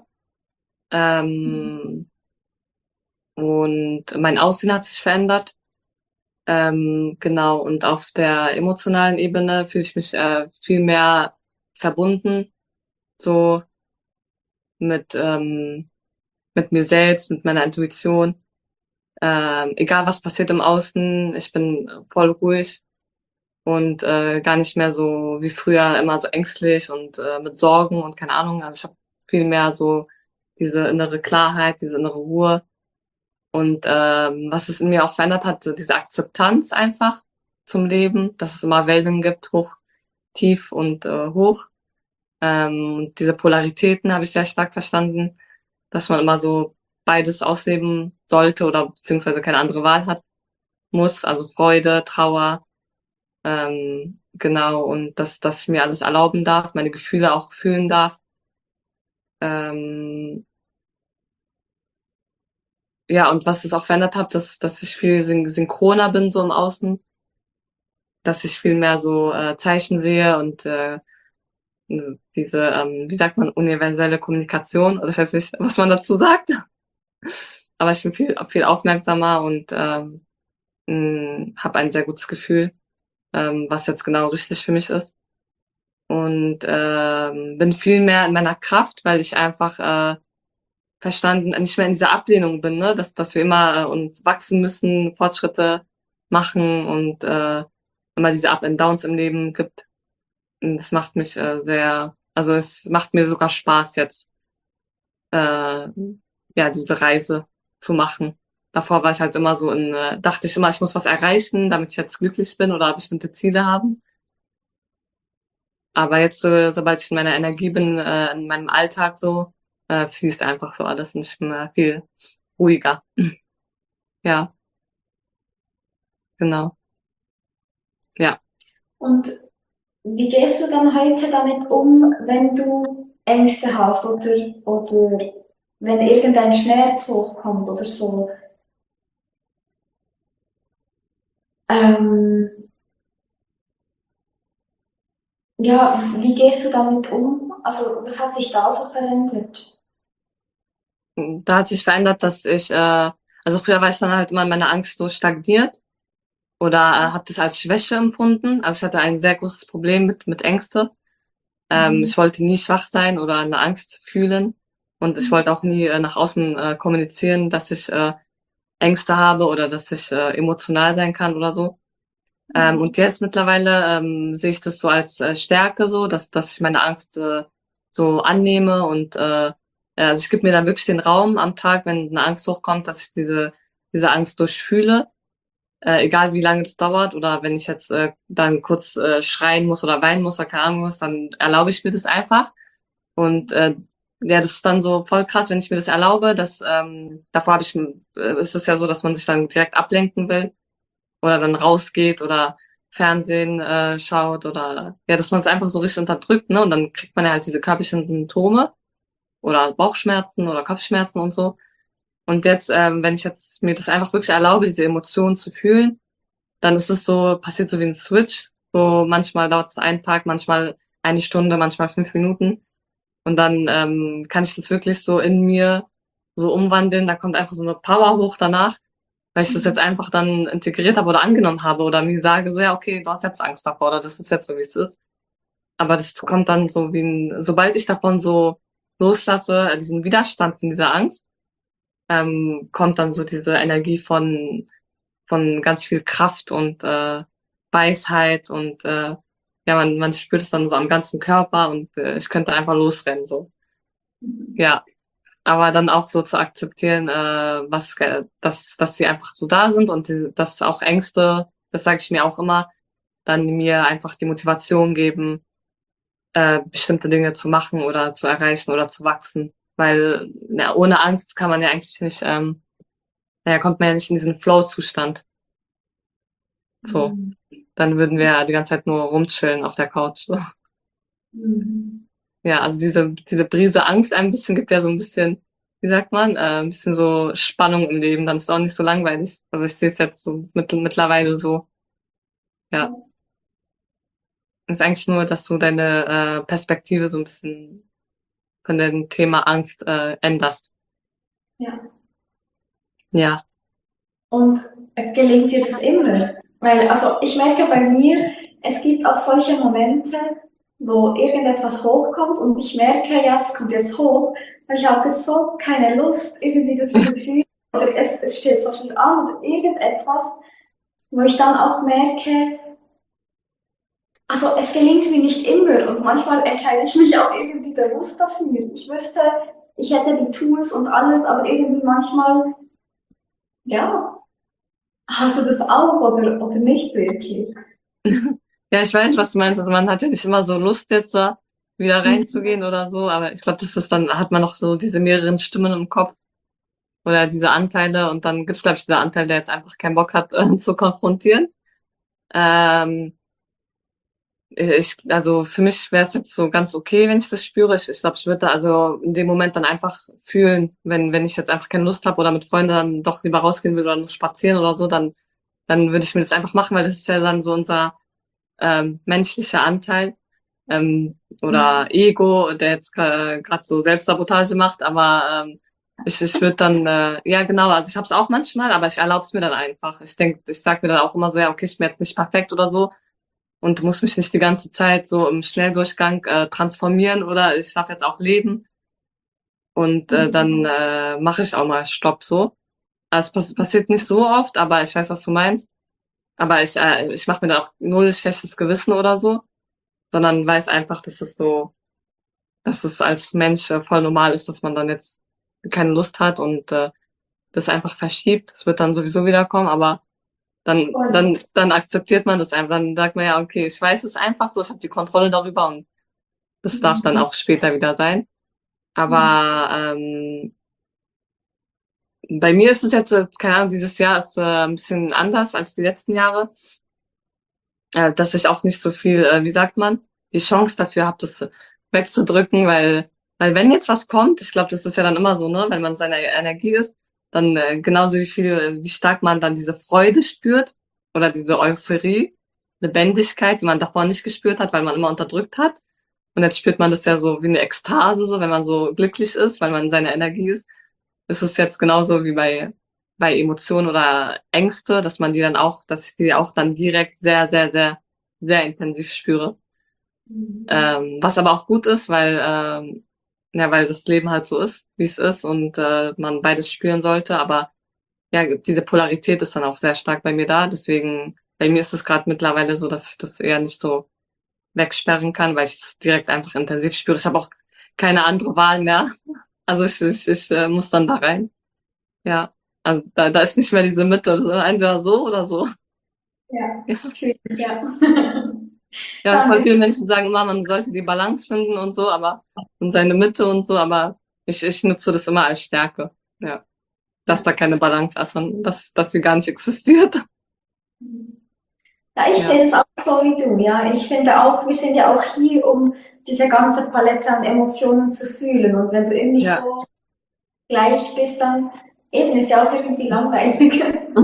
Ähm, und mein Aussehen hat sich verändert. Ähm, genau, und auf der emotionalen Ebene fühle ich mich äh, viel mehr verbunden, so mit, ähm, mit mir selbst, mit meiner Intuition. Ähm, egal was passiert im Außen, ich bin voll ruhig und äh, gar nicht mehr so wie früher immer so ängstlich und äh, mit Sorgen und keine Ahnung. Also ich habe viel mehr so diese innere Klarheit, diese innere Ruhe. Und ähm, was es in mir auch verändert hat, so diese Akzeptanz einfach zum Leben, dass es immer Wellen gibt, hoch, tief und äh, hoch. Ähm, diese Polaritäten habe ich sehr stark verstanden, dass man immer so beides ausleben sollte oder beziehungsweise keine andere Wahl hat, muss, also Freude, Trauer, ähm, genau, und dass, dass ich mir alles erlauben darf, meine Gefühle auch fühlen darf. Ähm, ja, und was es auch verändert hat, dass, dass ich viel syn synchroner bin so im Außen, dass ich viel mehr so äh, Zeichen sehe und äh, diese, ähm, wie sagt man, universelle Kommunikation, oder ich weiß nicht, was man dazu sagt, aber ich bin viel, viel aufmerksamer und ähm, habe ein sehr gutes Gefühl, ähm, was jetzt genau richtig für mich ist. Und ähm, bin viel mehr in meiner Kraft, weil ich einfach äh, verstanden, nicht mehr in dieser Ablehnung bin, ne? dass, dass wir immer äh, und wachsen müssen, Fortschritte machen und äh, immer diese Up and Downs im Leben gibt. Und das macht mich äh, sehr, also es macht mir sogar Spaß jetzt, äh, ja, diese Reise zu machen. Davor war ich halt immer so in, äh, dachte ich immer, ich muss was erreichen, damit ich jetzt glücklich bin oder bestimmte Ziele haben. Aber jetzt, so, sobald ich in meiner Energie bin, äh, in meinem Alltag so, äh, fließt einfach so alles und ich bin äh, viel ruhiger. Ja, genau. Ja. Und wie gehst du dann heute damit um, wenn du Ängste hast oder, oder wenn irgendein Schmerz hochkommt oder so? Ähm, ja, wie gehst du damit um? Also, was hat sich da so verändert? Da hat sich verändert, dass ich, äh, also früher war ich dann halt immer in meiner Angst so stagniert oder äh, habe das als Schwäche empfunden. Also ich hatte ein sehr großes Problem mit, mit Ängste. Ähm, Mhm. ich wollte nie schwach sein oder eine Angst fühlen. Und ich wollte auch nie äh, nach außen äh, kommunizieren, dass ich äh, Ängste habe oder dass ich äh, emotional sein kann oder so. Ähm, und jetzt mittlerweile ähm, sehe ich das so als äh, Stärke so, dass, dass ich meine Angst äh, so annehme und äh, ja, also ich gebe mir dann wirklich den Raum am Tag, wenn eine Angst hochkommt, dass ich diese, diese Angst durchfühle, äh, egal wie lange das dauert oder wenn ich jetzt äh, dann kurz äh, schreien muss oder weinen muss oder keine Ahnung was, dann erlaube ich mir das einfach. Und äh, ja, das ist dann so voll krass, wenn ich mir das erlaube, dass ähm, davor habe ich, äh, ist es ja so, dass man sich dann direkt ablenken will oder dann rausgeht oder Fernsehen äh, schaut oder ja, dass man es einfach so richtig unterdrückt, ne? Und dann kriegt man ja halt diese körperlichen Symptome oder Bauchschmerzen oder Kopfschmerzen und so. Und jetzt, ähm, wenn ich jetzt mir das einfach wirklich erlaube, diese Emotionen zu fühlen, dann ist es so, passiert so wie ein Switch. So manchmal dauert es einen Tag, manchmal eine Stunde, manchmal fünf Minuten. Und dann ähm, kann ich das wirklich so in mir so umwandeln. Da kommt einfach so eine Power hoch danach, weil ich das jetzt einfach dann integriert habe oder angenommen habe oder mir sage so, ja, okay, du hast jetzt Angst davor oder das ist jetzt so, wie es ist. Aber das kommt dann so wie ein, sobald ich davon so loslasse, äh, diesen Widerstand von dieser Angst, ähm, kommt dann so diese Energie von, von ganz viel Kraft und äh, Weisheit und äh, ja, man, man spürt es dann so am ganzen Körper und äh, ich könnte einfach losrennen, so. Ja, aber dann auch so zu akzeptieren, äh, was, äh, dass, dass sie einfach so da sind und die, dass auch Ängste, das sage ich mir auch immer, dann mir einfach die Motivation geben, äh, bestimmte Dinge zu machen oder zu erreichen oder zu wachsen. Weil na, ohne Angst kann man ja eigentlich nicht, ähm, naja, kommt man ja nicht in diesen Flow-Zustand. So, Mhm. dann würden wir ja die ganze Zeit nur rumchillen auf der Couch. So. Mhm. Ja, also diese, diese Brise Angst ein bisschen gibt ja so ein bisschen, wie sagt man, äh, ein bisschen so Spannung im Leben, dann ist es auch nicht so langweilig. Also ich sehe es jetzt so mit, mittlerweile so, ja. Es ist eigentlich nur, dass du deine äh, Perspektive so ein bisschen von dem Thema Angst äh, änderst. Ja. Ja. Und äh, gelingt dir das immer? Weil, also ich merke bei mir, es gibt auch solche Momente, wo irgendetwas hochkommt und ich merke, ja, es kommt jetzt hoch, aber ich habe jetzt so keine Lust, irgendwie das zu fühlen, oder es, es steht so viel an, oder irgendetwas, wo ich dann auch merke, also es gelingt mir nicht immer und manchmal entscheide ich mich auch irgendwie bewusst dafür. Ich wüsste, ich hätte die Tools und alles, aber irgendwie manchmal, ja, hast du das auch oder, oder nicht wirklich? Ja, ich weiß, was du meinst. Also man hat ja nicht immer so Lust jetzt da wieder Mhm. reinzugehen oder so, aber ich glaube, das ist dann, hat man noch so diese mehreren Stimmen im Kopf oder diese Anteile und dann gibt's, glaube ich, dieser Anteil, der jetzt einfach keinen Bock hat, äh, zu konfrontieren. Ähm, ich, also für mich wäre es jetzt so ganz okay, wenn ich das spüre. Ich, ich glaube, ich würde da also in dem Moment dann einfach fühlen, wenn, wenn ich jetzt einfach keine Lust habe oder mit Freunden dann doch lieber rausgehen will oder nur spazieren oder so, dann, dann würde ich mir das einfach machen, weil das ist ja dann so unser ähm, menschlicher Anteil ähm, oder Ego, der jetzt gerade so Selbstsabotage macht, aber ähm, ich, ich würde dann, äh, ja genau, also ich habe es auch manchmal, aber ich erlaube es mir dann einfach. Ich denke, ich sag mir dann auch immer so, ja, okay, ich bin jetzt nicht perfekt oder so und muss mich nicht die ganze Zeit so im Schnelldurchgang äh, transformieren oder ich darf jetzt auch leben und äh, dann äh, mache ich auch mal Stopp so. Also es pass passiert nicht so oft, aber ich weiß, was du meinst. Aber ich, äh, ich mache mir da auch null schlechtes Gewissen oder so, sondern weiß einfach, dass es so, dass es als Mensch äh, voll normal ist, dass man dann jetzt keine Lust hat und äh, das einfach verschiebt. Es wird dann sowieso wiederkommen, aber dann, Voll. dann, dann akzeptiert man das einfach. Dann sagt man ja, okay, ich weiß es einfach so, ich habe die Kontrolle darüber und das darf dann auch später wieder sein. Aber ähm, bei mir ist es jetzt, äh, keine Ahnung, dieses Jahr ist äh, ein bisschen anders als die letzten Jahre, äh, dass ich auch nicht so viel, äh, wie sagt man, die Chance dafür habe, das wegzudrücken, weil, weil wenn jetzt was kommt, ich glaube, das ist ja dann immer so, ne, wenn man seine Energie ist, dann äh, genauso wie viel, wie stark man dann diese Freude spürt oder diese Euphorie, Lebendigkeit, die man davor nicht gespürt hat, weil man immer unterdrückt hat. Und jetzt spürt man das ja so wie eine Ekstase, so wenn man so glücklich ist, weil man in seiner Energie ist. Ist es jetzt genauso wie bei bei Emotionen oder Ängste, dass man die dann auch, dass ich die auch dann direkt sehr, sehr, sehr, sehr intensiv spüre. Ähm, was aber auch gut ist, weil, ähm, ja, weil das Leben halt so ist, wie es ist und äh, man beides spüren sollte. Aber ja, diese Polarität ist dann auch sehr stark bei mir da. Deswegen bei mir ist es gerade mittlerweile so, dass ich das eher nicht so wegsperren kann, weil ich es direkt einfach intensiv spüre. Ich habe auch keine andere Wahl mehr. Also ich, ich, ich äh, muss dann da rein. Ja, also da, da ist nicht mehr diese Mitte. Das ist entweder so oder so. Ja, Ja, schön, ja. ja, voll Danke. viele Menschen sagen immer, man sollte die Balance finden und so, aber und seine Mitte und so, aber ich, ich nutze das immer als Stärke. Ja, dass da keine Balance ist und dass, dass sie gar nicht existiert. Ja, ich Ja, sehe das auch so wie du, ja. Ich finde auch, wir sind ja auch hier, um diese ganze Palette an Emotionen zu fühlen. Und wenn du irgendwie ja. so gleich bist, dann eben ist ja auch irgendwie langweilig.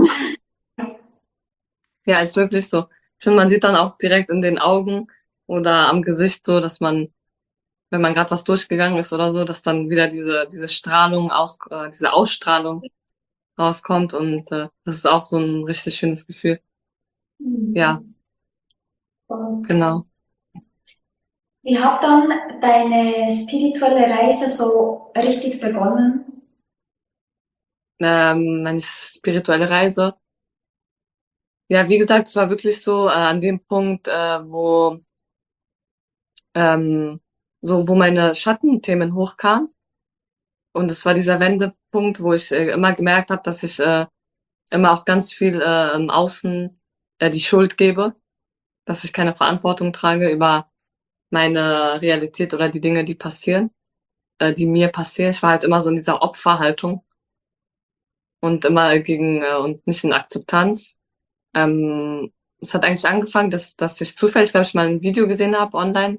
Ja, ist wirklich so. Ich finde, man sieht dann auch direkt in den Augen oder am Gesicht so, dass man, wenn man gerade was durchgegangen ist oder so, dass dann wieder diese, diese Strahlung aus, äh, diese Ausstrahlung rauskommt und äh, das ist auch so ein richtig schönes Gefühl. Ja, Mhm. genau. Wie hat dann deine spirituelle Reise so richtig begonnen? Ähm, meine spirituelle Reise. Ja, wie gesagt, es war wirklich so äh, an dem Punkt, äh, wo ähm, so, wo meine Schattenthemen hochkamen. Und es war dieser Wendepunkt, wo ich äh, immer gemerkt habe, dass ich äh, immer auch ganz viel äh, im Außen äh, die Schuld gebe, dass ich keine Verantwortung trage über meine Realität oder die Dinge, die passieren, äh, die mir passieren. Ich war halt immer so in dieser Opferhaltung und immer gegen äh, und nicht in Akzeptanz. Ähm, es hat eigentlich angefangen, dass, dass ich zufällig, glaube ich, mal ein Video gesehen habe online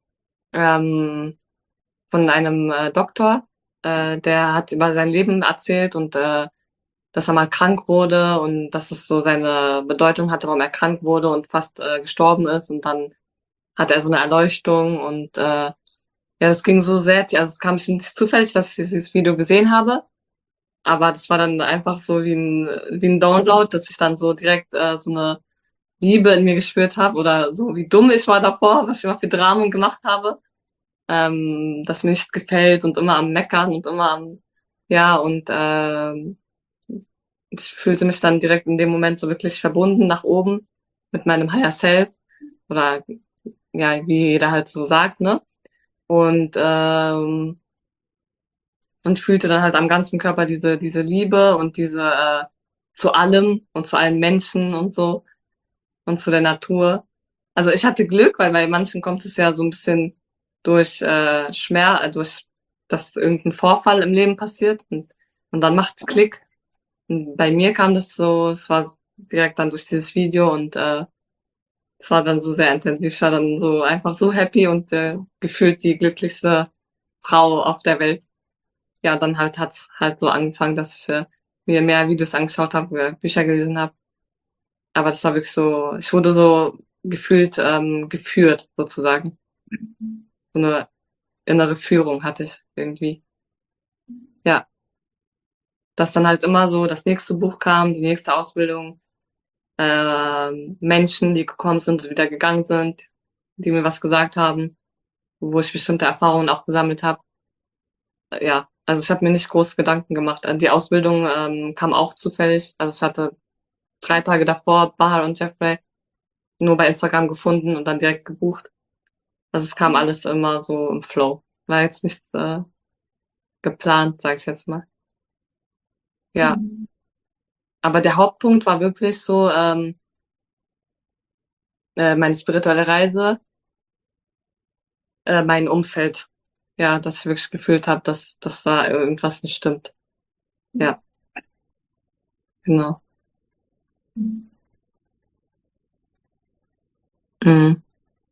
ähm, von einem äh, Doktor, äh, der hat über sein Leben erzählt und äh, dass er mal krank wurde und dass es so seine Bedeutung hatte, warum er krank wurde und fast äh, gestorben ist. Und dann hat er so eine Erleuchtung und äh, ja, das ging so sehr, also es kam nicht zufällig, dass ich dieses Video gesehen habe, aber das war dann einfach so wie ein, wie ein Download, dass ich dann so direkt äh, so eine Liebe in mir gespürt habe oder so wie dumm ich war davor, was ich immer für Dramen gemacht habe, ähm, dass mir nichts gefällt und immer am Meckern und immer am, ja, und ähm, ich fühlte mich dann direkt in dem Moment so wirklich verbunden nach oben mit meinem Higher Self oder ja, wie jeder halt so sagt, ne? Und ähm, und fühlte dann halt am ganzen Körper diese diese Liebe und diese äh, zu allem und zu allen Menschen und so und zu der Natur. Also ich hatte Glück, weil bei manchen kommt es ja so ein bisschen durch äh, Schmerz, äh, durch dass irgendein Vorfall im Leben passiert und und dann macht's Klick. Und bei mir kam das so, es war direkt dann durch dieses Video und äh, es war dann so sehr intensiv. Ich war dann so einfach so happy und äh, gefühlt die glücklichste Frau auf der Welt. Ja, dann halt hat's halt so angefangen, dass ich äh, mir mehr Videos angeschaut habe, äh, Bücher gelesen habe. Aber das war wirklich so, ich wurde so gefühlt ähm, geführt sozusagen. So eine innere Führung hatte ich irgendwie. Ja, dass dann halt immer so das nächste Buch kam, die nächste Ausbildung, ähm, Menschen, die gekommen sind und wieder gegangen sind, die mir was gesagt haben, wo ich bestimmte Erfahrungen auch gesammelt habe. Äh, Ja, also ich habe mir nicht groß Gedanken gemacht. Äh, Die Ausbildung ähm, kam auch zufällig. Also ich hatte drei Tage davor Bahar und Jeffrey nur bei Instagram gefunden und dann direkt gebucht. Also es kam alles immer so im Flow. War jetzt nichts äh, geplant, sage ich jetzt mal. Ja, Mhm. aber der Hauptpunkt war wirklich so ähm, äh, meine spirituelle Reise, äh, mein Umfeld. Ja, dass ich wirklich gefühlt habe, dass, dass da irgendwas nicht stimmt. Ja, genau. Mhm.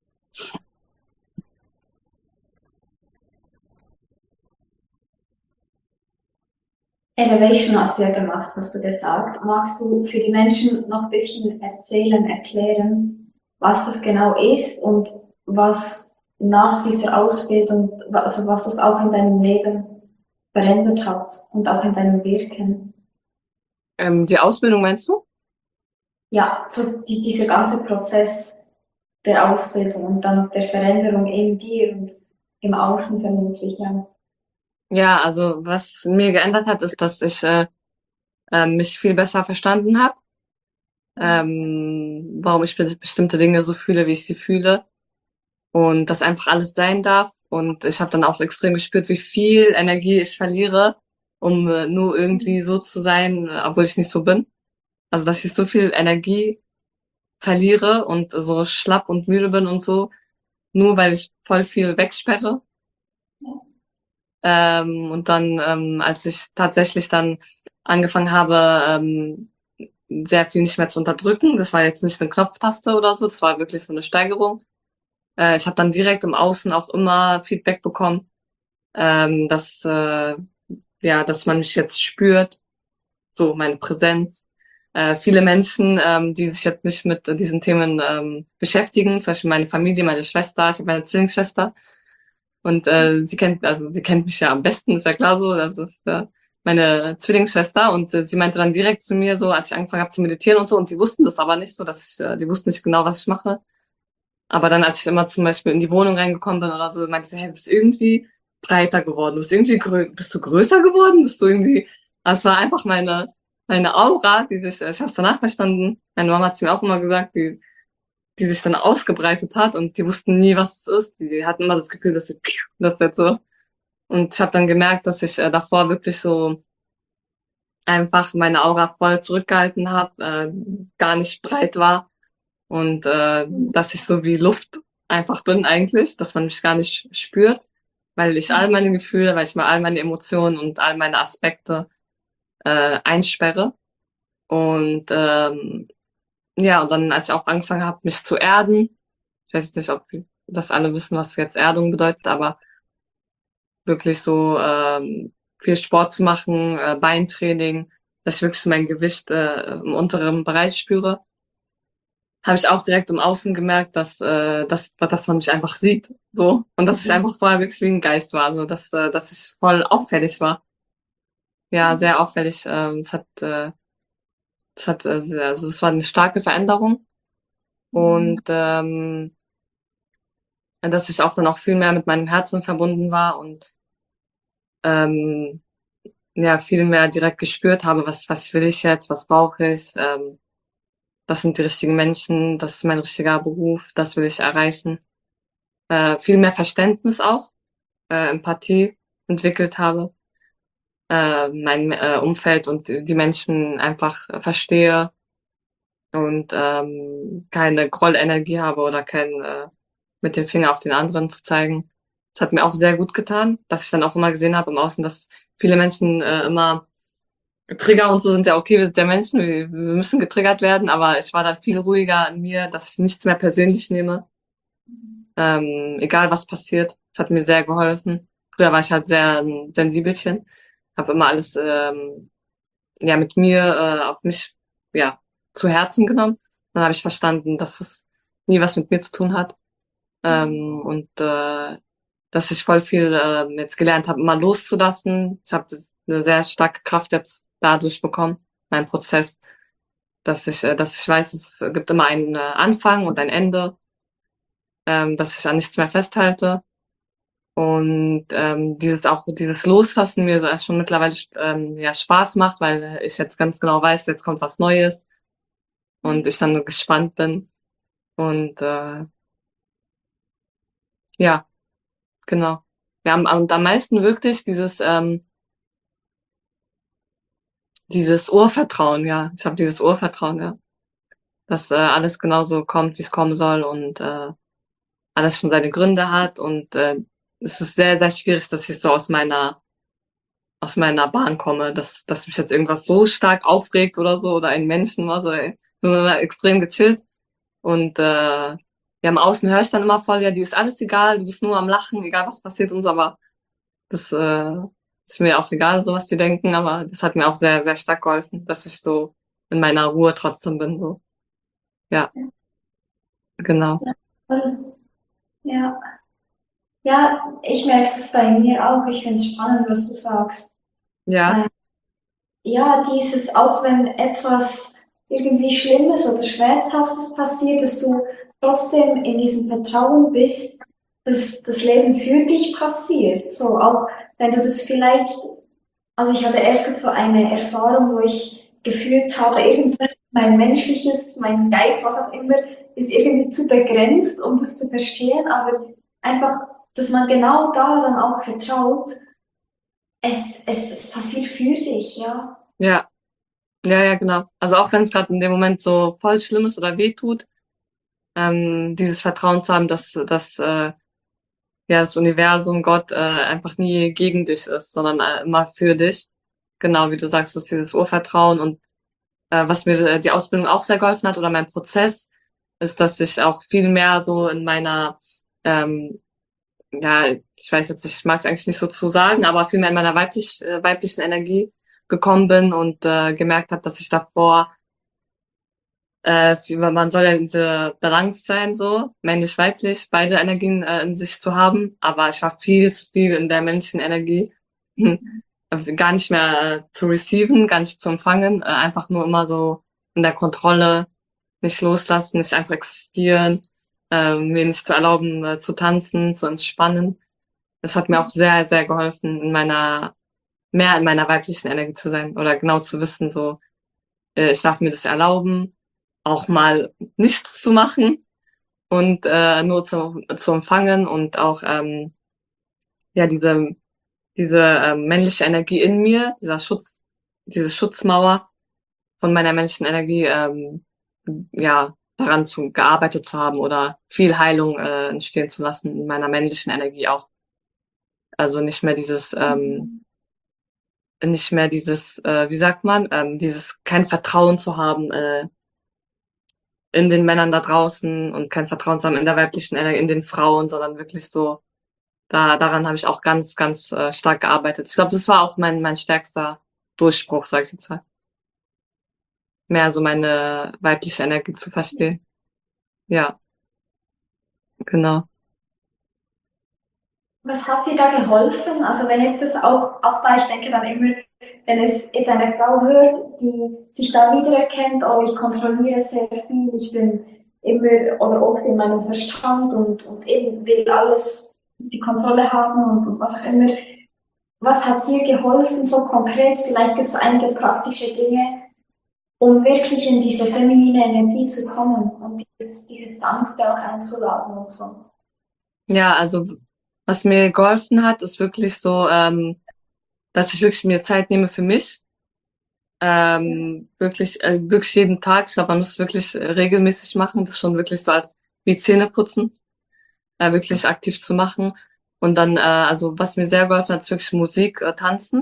Elevation hast du ja gemacht, hast du gesagt. Magst du für die Menschen noch ein bisschen erzählen, erklären, was das genau ist und was nach dieser Ausbildung, also was das auch in deinem Leben verändert hat und auch in deinem Wirken? Ähm, die Ausbildung meinst du? Ja, so die, dieser ganze Prozess der Ausbildung und dann der Veränderung in dir und im Außen vermutlich, ja. Ja, also was mir geändert hat, ist, dass ich äh, äh, mich viel besser verstanden habe. ähm, warum ich be- bestimmte Dinge so fühle, wie ich sie fühle und das einfach alles sein darf. Und ich habe dann auch extrem gespürt, wie viel Energie ich verliere, um äh, nur irgendwie so zu sein, äh, obwohl ich nicht so bin. Also dass ich so viel Energie verliere und so schlapp und müde bin und so, nur weil ich voll viel wegsperre. Ähm, und dann, ähm, als ich tatsächlich dann angefangen habe, ähm, sehr viel nicht mehr zu unterdrücken, das war jetzt nicht eine Knopftaste oder so, das war wirklich so eine Steigerung. Äh, ich habe dann direkt im Außen auch immer Feedback bekommen, ähm, dass äh, ja, dass man mich jetzt spürt, so meine Präsenz. Äh, viele Menschen, ähm, die sich jetzt nicht mit diesen Themen ähm, beschäftigen, zum Beispiel meine Familie, meine Schwester, ich habe eine Zwillingsschwester und äh, sie kennt, also sie kennt mich ja am besten, ist ja klar so, das ist äh, meine Zwillingsschwester und äh, sie meinte dann direkt zu mir so, als ich angefangen habe zu meditieren und so, und die wussten das aber nicht so, dass ich, äh, die wussten nicht genau, was ich mache. Aber dann, als ich immer zum Beispiel in die Wohnung reingekommen bin oder so, meinte sie, hey, du bist irgendwie breiter geworden, du bist irgendwie grö bist du größer geworden, bist du irgendwie, das war einfach meine, meine Aura, die sich, ich habe es danach verstanden, meine Mama hat es mir auch immer gesagt, die, die sich dann ausgebreitet hat und die wussten nie, was es ist. Die hatten immer das Gefühl, dass sie, das jetzt so. Und ich habe dann gemerkt, dass ich äh, davor wirklich so einfach meine Aura voll zurückgehalten habe, äh, gar nicht breit war und äh, dass ich so wie Luft einfach bin eigentlich, dass man mich gar nicht spürt, weil ich all meine Gefühle, weil ich mal all meine Emotionen und all meine Aspekte äh, einsperre. Und ähm, ja, und dann, als ich auch angefangen habe, mich zu erden, ich weiß jetzt nicht, ob das alle wissen, was jetzt Erdung bedeutet, aber wirklich so ähm, viel Sport zu machen, äh, Beintraining, dass ich wirklich so mein Gewicht äh, im unteren Bereich spüre, habe ich auch direkt im Außen gemerkt, dass, äh, dass, dass man mich einfach sieht, so, und dass ich einfach vorher wirklich wie ein Geist war, so, dass, äh, dass ich voll auffällig war. Ja, sehr auffällig. Ähm, es hat, äh, es hat, äh, sehr- also es war eine starke Veränderung und ähm, dass ich auch dann auch viel mehr mit meinem Herzen verbunden war und ähm, ja, viel mehr direkt gespürt habe, was, was will ich jetzt, was brauche ich, ähm, das sind die richtigen Menschen, das ist mein richtiger Beruf, das will ich erreichen. Äh, viel mehr Verständnis auch, äh, Empathie entwickelt habe, äh, mein äh, Umfeld und die Menschen einfach äh, verstehe und ähm, keine Grollenergie habe oder kein äh, mit dem Finger auf den anderen zu zeigen. Das hat mir auch sehr gut getan, dass ich dann auch immer gesehen habe im Außen, dass viele Menschen äh, immer Trigger und so sind ja okay, wir sind ja Menschen, wir, wir müssen getriggert werden, aber ich war dann viel ruhiger in mir, dass ich nichts mehr persönlich nehme, ähm, egal was passiert. Das hat mir sehr geholfen. Früher war ich halt sehr ein Sensibelchen, habe immer alles ähm, ja mit mir äh, auf mich ja zu Herzen genommen. Dann habe ich verstanden, dass es nie was mit mir zu tun hat, ähm, und äh, dass ich voll viel äh, jetzt gelernt habe, immer loszulassen. Ich habe eine sehr starke Kraft jetzt dadurch bekommen, mein Prozess, dass ich, äh, dass ich weiß, es gibt immer einen äh, Anfang und ein Ende, ähm, dass ich an nichts mehr festhalte. Und ähm, dieses auch dieses Loslassen mir so schon mittlerweile ähm, ja Spaß macht, weil ich jetzt ganz genau weiß, jetzt kommt was Neues und ich dann gespannt bin. Und äh, ja, genau. Ja, am, am, am meisten wirklich dieses ähm, dieses Urvertrauen, ja. Ich habe dieses Urvertrauen, ja, dass äh, alles genauso kommt, wie es kommen soll und äh, alles schon seine Gründe hat und äh, es ist sehr, sehr schwierig, dass ich so aus meiner aus meiner Bahn komme, dass dass mich jetzt irgendwas so stark aufregt oder so oder ein Menschen was oder nur mal extrem gechillt und äh, ja, im Außen höre ich dann immer voll, ja, die ist alles egal, du bist nur am Lachen, egal was passiert und so, aber das äh, ist mir auch egal, so was die denken, aber das hat mir auch sehr, sehr stark geholfen, dass ich so in meiner Ruhe trotzdem bin, so. Ja, genau. Ja, voll. Ja. Ja, ich merke das bei mir auch. Ich finde es spannend, was du sagst. Ja, Äh, ja, dieses, auch wenn etwas irgendwie Schlimmes oder Schmerzhaftes passiert, dass du trotzdem in diesem Vertrauen bist, dass das Leben für dich passiert. So, auch wenn du das vielleicht, also ich hatte erst so eine Erfahrung, wo ich gefühlt habe, irgendwann in mein menschliches, mein Geist, was auch immer, ist irgendwie zu begrenzt, um das zu verstehen, aber einfach, dass man genau da dann auch vertraut, es, es, es passiert für dich, ja. Ja, ja, ja, genau. Also auch wenn es gerade in dem Moment so voll schlimm ist oder weh tut, ähm, dieses Vertrauen zu haben, dass, dass äh, ja, das Universum, Gott äh, einfach nie gegen dich ist, sondern äh, immer für dich. Genau, wie du sagst, ist dieses Urvertrauen. Und äh, was mir äh, die Ausbildung auch sehr geholfen hat oder mein Prozess, ist, dass ich auch viel mehr so in meiner, ähm, ja, ich weiß jetzt, ich mag es eigentlich nicht so zu sagen, aber viel mehr in meiner weiblich, äh, weiblichen Energie gekommen bin und äh, gemerkt habe, dass ich davor äh, man soll ja in diese Balance sein, so, männlich-weiblich, beide Energien äh, in sich zu haben, aber ich war viel zu viel in der männlichen Energie, hm, gar nicht mehr äh, zu receiven, gar nicht zu empfangen, äh, einfach nur immer so in der Kontrolle, nicht loslassen, nicht einfach existieren, äh, mir nicht zu erlauben, äh, zu tanzen, zu entspannen. Das hat mir auch sehr, sehr geholfen, in meiner, mehr in meiner weiblichen Energie zu sein oder genau zu wissen, so, äh, ich darf mir das erlauben, auch mal nichts zu machen und äh, nur zu, zu empfangen und auch ähm, ja diese diese ähm, männliche Energie in mir, dieser Schutz, diese Schutzmauer von meiner männlichen Energie, ähm, ja daran zu gearbeitet zu haben oder viel Heilung äh, entstehen zu lassen in meiner männlichen Energie auch. Also nicht mehr dieses ähm, nicht mehr dieses, äh, wie sagt man, ähm, dieses kein Vertrauen zu haben äh, in den Männern da draußen und kein Vertrauen zu haben in der weiblichen Energie, in den Frauen, sondern wirklich so, da, daran habe ich auch ganz, ganz äh, stark gearbeitet. Ich glaube, das war auch mein, mein stärkster Durchbruch, sag ich jetzt mal. Mehr so meine weibliche Energie zu verstehen. Ja, genau. Was hat dir da geholfen? Also wenn jetzt das auch, auch da, ich denke dann immer, wenn es jetzt eine Frau hört, die sich da wiedererkennt, oh, ich kontrolliere sehr viel, ich bin immer oder oft in meinem Verstand und, und eben will alles die Kontrolle haben und, und was auch immer. Was hat dir geholfen, so konkret? Vielleicht gibt es einige praktische Dinge, um wirklich in diese feminine Energie zu kommen und dieses, dieses Sanfte auch einzuladen und so. Ja, also was mir geholfen hat, ist wirklich so, ähm, dass ich wirklich mir Zeit nehme für mich. Ähm, wirklich, äh, wirklich jeden Tag. Ich glaube, man muss es wirklich äh, regelmäßig machen. Das ist schon wirklich so als wie Zähne putzen, äh, wirklich aktiv zu machen. Und dann, äh, also was mir sehr geholfen hat, ist wirklich Musik, äh, tanzen,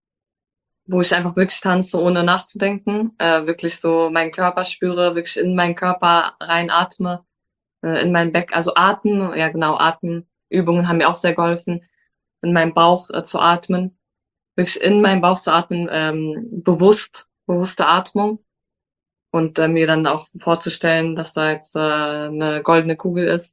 wo ich einfach wirklich tanze, ohne nachzudenken, äh, wirklich so meinen Körper spüre, wirklich in meinen Körper reinatme, äh, in meinen Becken, also atmen, ja genau, Atemübungen haben mir auch sehr geholfen, in meinem Bauch äh, zu atmen, wirklich in meinen Bauch zu atmen, ähm, bewusst, bewusste Atmung und äh, mir dann auch vorzustellen, dass da jetzt äh, eine goldene Kugel ist.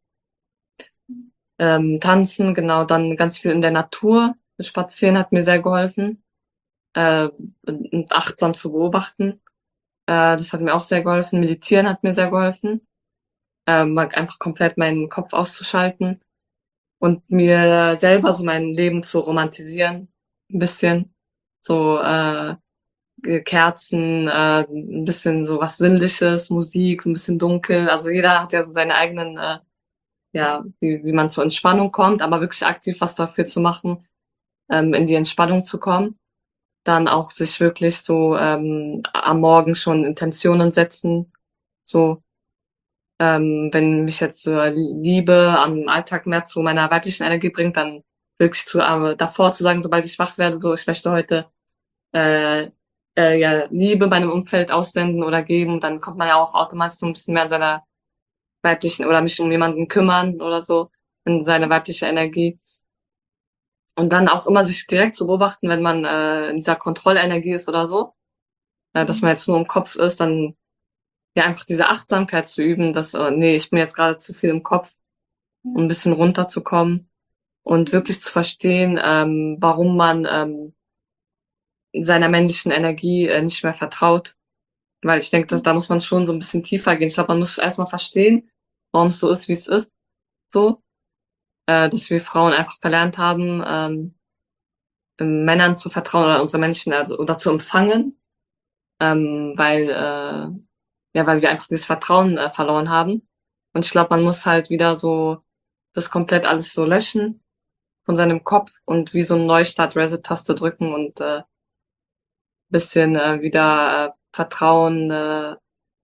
Ähm, tanzen, genau, dann ganz viel in der Natur. Spazieren hat mir sehr geholfen, äh, und achtsam zu beobachten. Äh, das hat mir auch sehr geholfen. Meditieren hat mir sehr geholfen. Äh, mal einfach komplett meinen Kopf auszuschalten und mir selber so mein Leben zu romantisieren. Ein bisschen. So äh, Kerzen, äh, ein bisschen so was Sinnliches, Musik, ein bisschen dunkel. Also jeder hat ja so seine eigenen, äh, ja, wie, wie man zur Entspannung kommt, aber wirklich aktiv was dafür zu machen, ähm, in die Entspannung zu kommen. Dann auch sich wirklich so ähm, am Morgen schon Intentionen setzen. So, ähm, wenn mich jetzt so Liebe am Alltag mehr zu meiner weiblichen Energie bringt, dann wirklich zu äh, davor zu sagen, sobald ich wach werde, so ich möchte heute äh, äh, ja Liebe meinem Umfeld aussenden oder geben, dann kommt man ja auch automatisch so ein bisschen mehr in seiner weiblichen oder mich um jemanden kümmern oder so in seine weibliche Energie. Und dann auch immer sich direkt zu beobachten, wenn man äh, in dieser Kontrollenergie ist oder so, äh, dass man jetzt nur im Kopf ist, dann ja einfach diese Achtsamkeit zu üben, dass, äh, nee, ich bin jetzt gerade zu viel im Kopf, um ein bisschen runterzukommen und wirklich zu verstehen, ähm, warum man ähm, seiner männlichen Energie äh, nicht mehr vertraut. Weil ich denke, dass, da muss man schon so ein bisschen tiefer gehen. Ich glaube, man muss erstmal verstehen, warum es so ist, wie es ist. So, äh, dass wir Frauen einfach verlernt haben, ähm, Männern zu vertrauen oder unsere Menschen, also oder zu empfangen, ähm, weil äh, ja, weil wir einfach dieses Vertrauen äh, verloren haben. Und ich glaube, man muss halt wieder so das komplett alles so löschen von seinem Kopf und wie so ein Neustart Reset-Taste drücken und äh, bisschen äh, wieder äh, Vertrauen äh,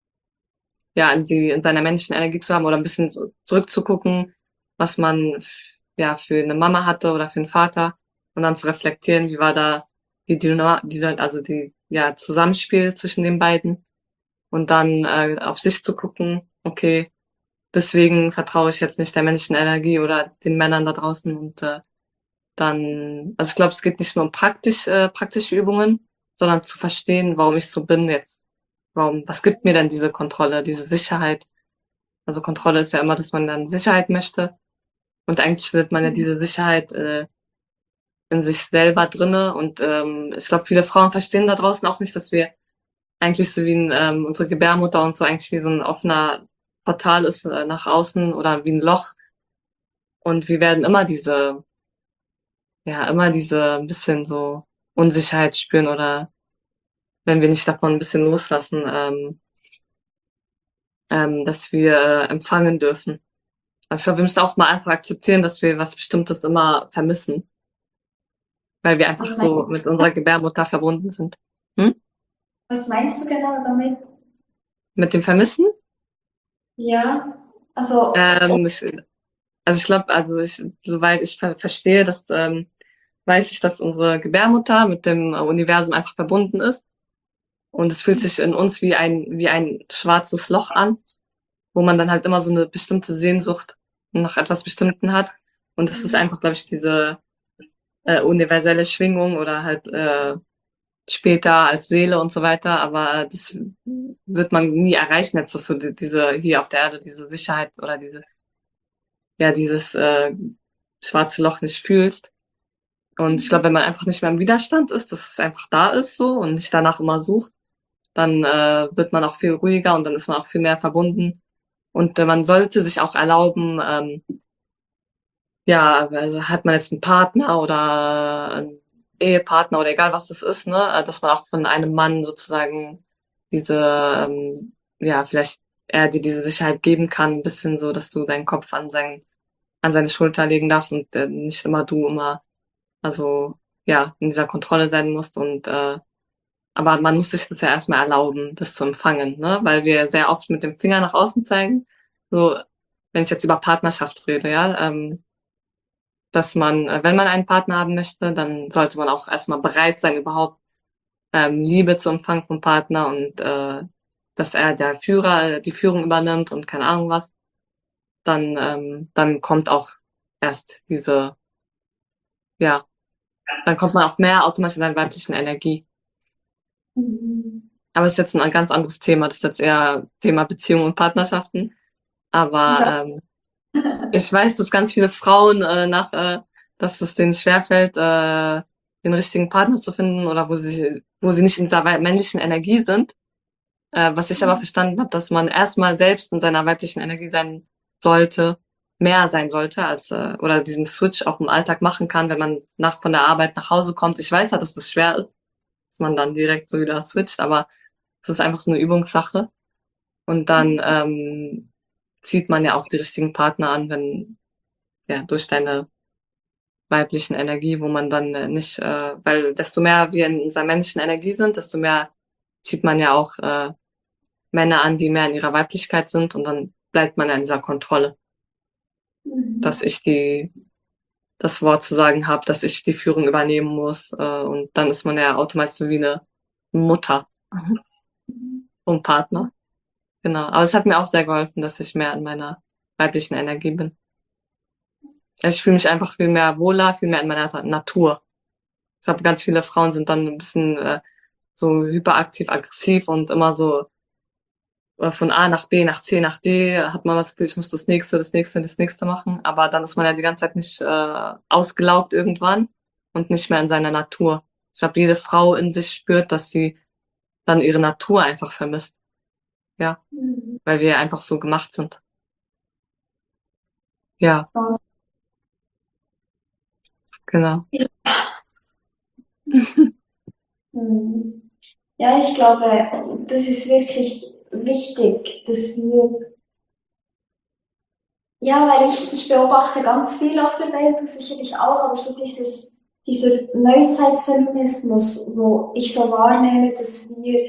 ja in die in seiner männlichen Energie zu haben oder ein bisschen so zurückzugucken, was man f- ja für eine Mama hatte oder für einen Vater und dann zu reflektieren, wie war da die Dynamik, die, also die ja Zusammenspiel zwischen den beiden und dann äh, auf sich zu gucken, okay, deswegen vertraue ich jetzt nicht der männlichen Energie oder den Männern da draußen und äh, dann, also ich glaube, es geht nicht nur um praktisch, äh, praktische Übungen, sondern zu verstehen, warum ich so bin jetzt. Warum, was gibt mir denn diese Kontrolle, diese Sicherheit? Also Kontrolle ist ja immer, dass man dann Sicherheit möchte. Und eigentlich will man ja diese Sicherheit äh, in sich selber drinne. Und ähm, ich glaube, viele Frauen verstehen da draußen auch nicht, dass wir eigentlich so wie ein, ähm, unsere Gebärmutter und so eigentlich wie so ein offener Portal ist äh, nach außen oder wie ein Loch. Und wir werden immer diese, ja, immer diese ein bisschen so Unsicherheit spüren oder wenn wir nicht davon ein bisschen loslassen, ähm, ähm, dass wir äh, empfangen dürfen. Also ich glaube, wir müssen auch mal einfach akzeptieren, dass wir was Bestimmtes immer vermissen, weil wir einfach Was meinst, so mit unserer Gebärmutter verbunden sind. Hm? was meinst du genau damit? Mit dem Vermissen? Ja, also, Ähm, ich, also ich glaube, also ich, soweit ich ver verstehe, dass ähm, weiß ich, dass unsere Gebärmutter mit dem äh, Universum einfach verbunden ist und es fühlt sich in uns wie ein wie ein schwarzes Loch an, wo man dann halt immer so eine bestimmte Sehnsucht nach etwas Bestimmten hat und es ist einfach, glaube ich, diese äh, universelle Schwingung oder halt äh, später als Seele und so weiter, aber das wird man nie erreichen, jetzt dass du die, diese hier auf der Erde diese Sicherheit oder diese ja dieses äh, schwarze Loch nicht fühlst. Und ich glaube, wenn man einfach nicht mehr im Widerstand ist, dass es einfach da ist so und nicht danach immer sucht, dann äh, wird man auch viel ruhiger und dann ist man auch viel mehr verbunden. Und äh, man sollte sich auch erlauben, ähm, ja, also hat man jetzt einen Partner oder einen Ehepartner oder egal was das ist, ne, äh, dass man auch von einem Mann sozusagen diese, ähm, ja, vielleicht er dir diese Sicherheit geben kann, ein bisschen so, dass du deinen Kopf an sein, an seine Schulter legen darfst und äh, nicht immer du immer, also ja, in dieser Kontrolle sein musst und äh, aber man muss sich das ja erstmal erlauben, das zu empfangen, ne? Weil wir sehr oft mit dem Finger nach außen zeigen. So, wenn ich jetzt über Partnerschaft rede, ja, ähm, dass man, äh, wenn man einen Partner haben möchte, dann sollte man auch erstmal bereit sein, überhaupt ähm, Liebe zu empfangen vom Partner und äh, dass er der Führer, äh, die Führung übernimmt und keine Ahnung was, dann, ähm, dann kommt auch erst diese, ja, dann kommt man auch mehr automatisch in seine weiblichen Energie. mhm. Aber es ist jetzt ein ganz anderes Thema. Das ist jetzt eher Thema Beziehungen und Partnerschaften. Aber ähm, ich weiß, dass ganz viele Frauen äh, nach, äh, dass es denen schwerfällt, äh, den richtigen Partner zu finden oder wo sie, wo sie nicht in dieser wei- männlichen Energie sind. Äh, was ich aber verstanden habe, dass man erstmal selbst in seiner weiblichen Energie sein sollte, mehr sein sollte, als äh, oder diesen Switch auch im Alltag machen kann, wenn man nach von der Arbeit nach Hause kommt. Ich weiß ja, dass das schwer ist, dass man dann direkt so wieder switcht, aber es ist einfach so eine Übungssache. Und dann ähm, zieht man ja auch die richtigen Partner an, wenn ja durch deine weiblichen Energie, wo man dann äh, nicht, äh, weil desto mehr wir in unserer männlichen Energie sind, desto mehr zieht man ja auch äh, Männer an, die mehr in ihrer Weiblichkeit sind und dann bleibt man ja in dieser Kontrolle, Mhm. dass ich die das Wort zu sagen habe, dass ich die Führung übernehmen muss äh, und dann ist man ja automatisch so wie eine Mutter vom Partner. Genau. Aber es hat mir auch sehr geholfen, dass ich mehr in meiner weiblichen Energie bin. Also ich fühle mich einfach viel mehr wohler, viel mehr in meiner Ta- Natur. Ich glaube, ganz viele Frauen sind dann ein bisschen äh, so hyperaktiv, aggressiv und immer so äh, von A nach B, nach C, nach D hat man das Gefühl, ich muss das nächste, das nächste, das nächste machen. Aber dann ist man ja die ganze Zeit nicht äh, ausgelaugt irgendwann und nicht mehr in seiner Natur. Ich glaube, jede Frau in sich spürt, dass sie dann ihre Natur einfach vermisst. Ja, Mhm. weil wir einfach so gemacht sind. Ja, genau. Mhm. Ja, ich glaube, das ist wirklich wichtig, dass wir, ja, weil ich, ich beobachte ganz viel auf der Welt, du sicherlich auch, aber so dieses, dieser Neuzeitfeminismus, wo ich so wahrnehme, dass wir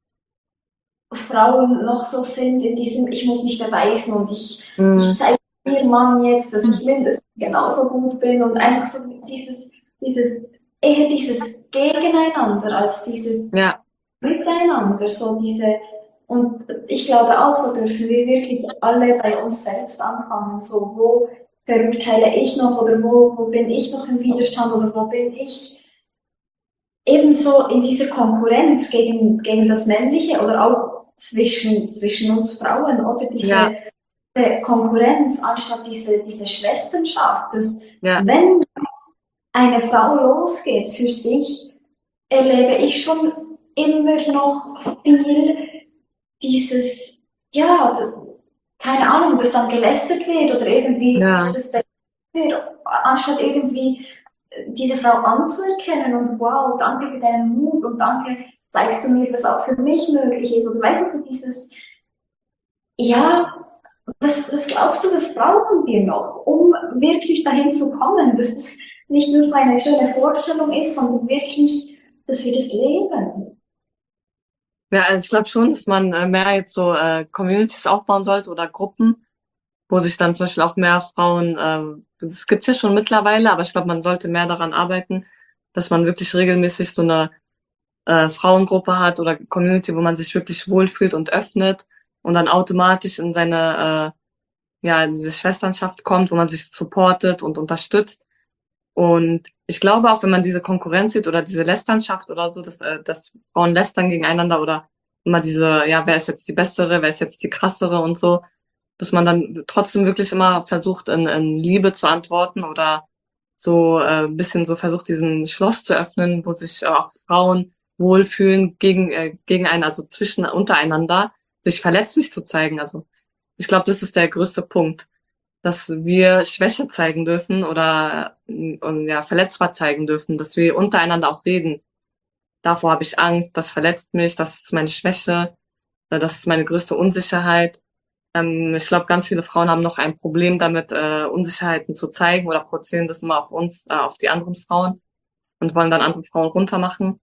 Frauen noch so sind in diesem, ich muss mich beweisen und ich, ich Mhm. zeige dir Mann jetzt, dass ich mindestens genauso gut bin und einfach so dieses, dieses, eher dieses Gegeneinander als dieses Ja, Miteinander, so diese, und ich glaube auch, so dürfen wir wirklich alle bei uns selbst anfangen, so wo verurteile ich noch oder wo, wo bin ich noch im Widerstand oder wo bin ich ebenso in dieser Konkurrenz gegen, gegen das Männliche oder auch zwischen, zwischen uns Frauen oder diese, ja, diese Konkurrenz anstatt diese, diese Schwesternschaft, dass ja, wenn eine Frau losgeht für sich, erlebe ich schon immer noch viel dieses, ja, keine Ahnung, dass dann gelästert wird oder irgendwie ja, das wird, anstatt irgendwie diese Frau anzuerkennen und wow, danke für deinen Mut und danke, zeigst du mir, was auch für mich möglich ist. Oder weißt du, so dieses, ja, was, was glaubst du, was brauchen wir noch, um wirklich dahin zu kommen, dass das nicht nur so eine schöne Vorstellung ist, sondern wirklich, dass wir das leben. ja, also ich glaube schon, dass man äh, mehr jetzt so äh, Communities aufbauen sollte oder Gruppen, wo sich dann zum Beispiel auch mehr Frauen, ähm, das gibt's ja schon mittlerweile, aber ich glaube, man sollte mehr daran arbeiten, dass man wirklich regelmäßig so eine äh, Frauengruppe hat oder Community, wo man sich wirklich wohlfühlt und öffnet und dann automatisch in seine, äh, ja, in diese Schwesternschaft kommt, wo man sich supportet und unterstützt. Und ich glaube auch, wenn man diese Konkurrenz sieht oder diese Lästernschaft oder so, dass, äh, dass Frauen lästern gegeneinander oder immer diese, ja, wer ist jetzt die Bessere, wer ist jetzt die Krassere und so, dass man dann trotzdem wirklich immer versucht, in, in Liebe zu antworten oder so äh, ein bisschen so versucht, diesen Schloss zu öffnen, wo sich auch Frauen wohlfühlen gegen, äh, gegen einen, also zwischen, untereinander, sich verletzlich zu zeigen. Also ich glaube, das ist der größte Punkt, dass wir Schwäche zeigen dürfen oder und ja, verletzbar zeigen dürfen, dass wir untereinander auch reden. Davor habe ich Angst, das verletzt mich, das ist meine Schwäche, äh, das ist meine größte Unsicherheit. Ähm, ich glaube, ganz viele Frauen haben noch ein Problem damit, äh, Unsicherheiten zu zeigen oder projizieren das immer auf uns, äh, auf die anderen Frauen und wollen dann andere Frauen runtermachen.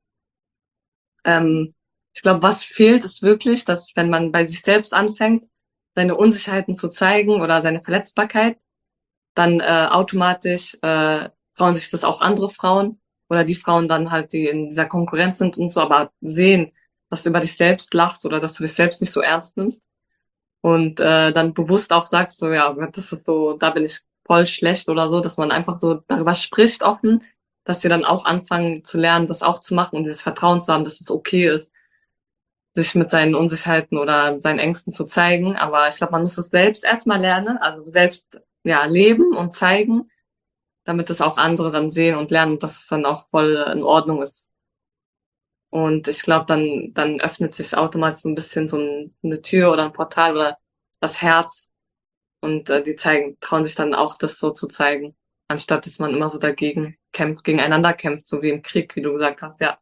Ähm, ich glaube, was fehlt, ist wirklich, dass wenn man bei sich selbst anfängt, seine Unsicherheiten zu zeigen oder seine Verletzbarkeit, dann äh, automatisch äh, trauen sich das auch andere Frauen oder die Frauen dann halt, die in dieser Konkurrenz sind und so, aber sehen, dass du über dich selbst lachst oder dass du dich selbst nicht so ernst nimmst und äh, dann bewusst auch sagst, so ja, das ist so, da bin ich voll schlecht oder so, dass man einfach so darüber spricht offen, dass sie dann auch anfangen zu lernen, das auch zu machen und dieses Vertrauen zu haben, dass es okay ist, sich mit seinen Unsicherheiten oder seinen Ängsten zu zeigen. Aber ich glaube, man muss es selbst erstmal lernen, also selbst ja leben und zeigen, damit es auch andere dann sehen und lernen, dass es dann auch voll in Ordnung ist. Und ich glaube, dann, dann öffnet sich automatisch so ein bisschen so ein, eine Tür oder ein Portal oder das Herz und äh, die zeigen, trauen sich dann auch das so zu zeigen, anstatt dass man immer so dagegen kämpft, gegeneinander kämpft, so wie im Krieg, wie du gesagt hast. Ja,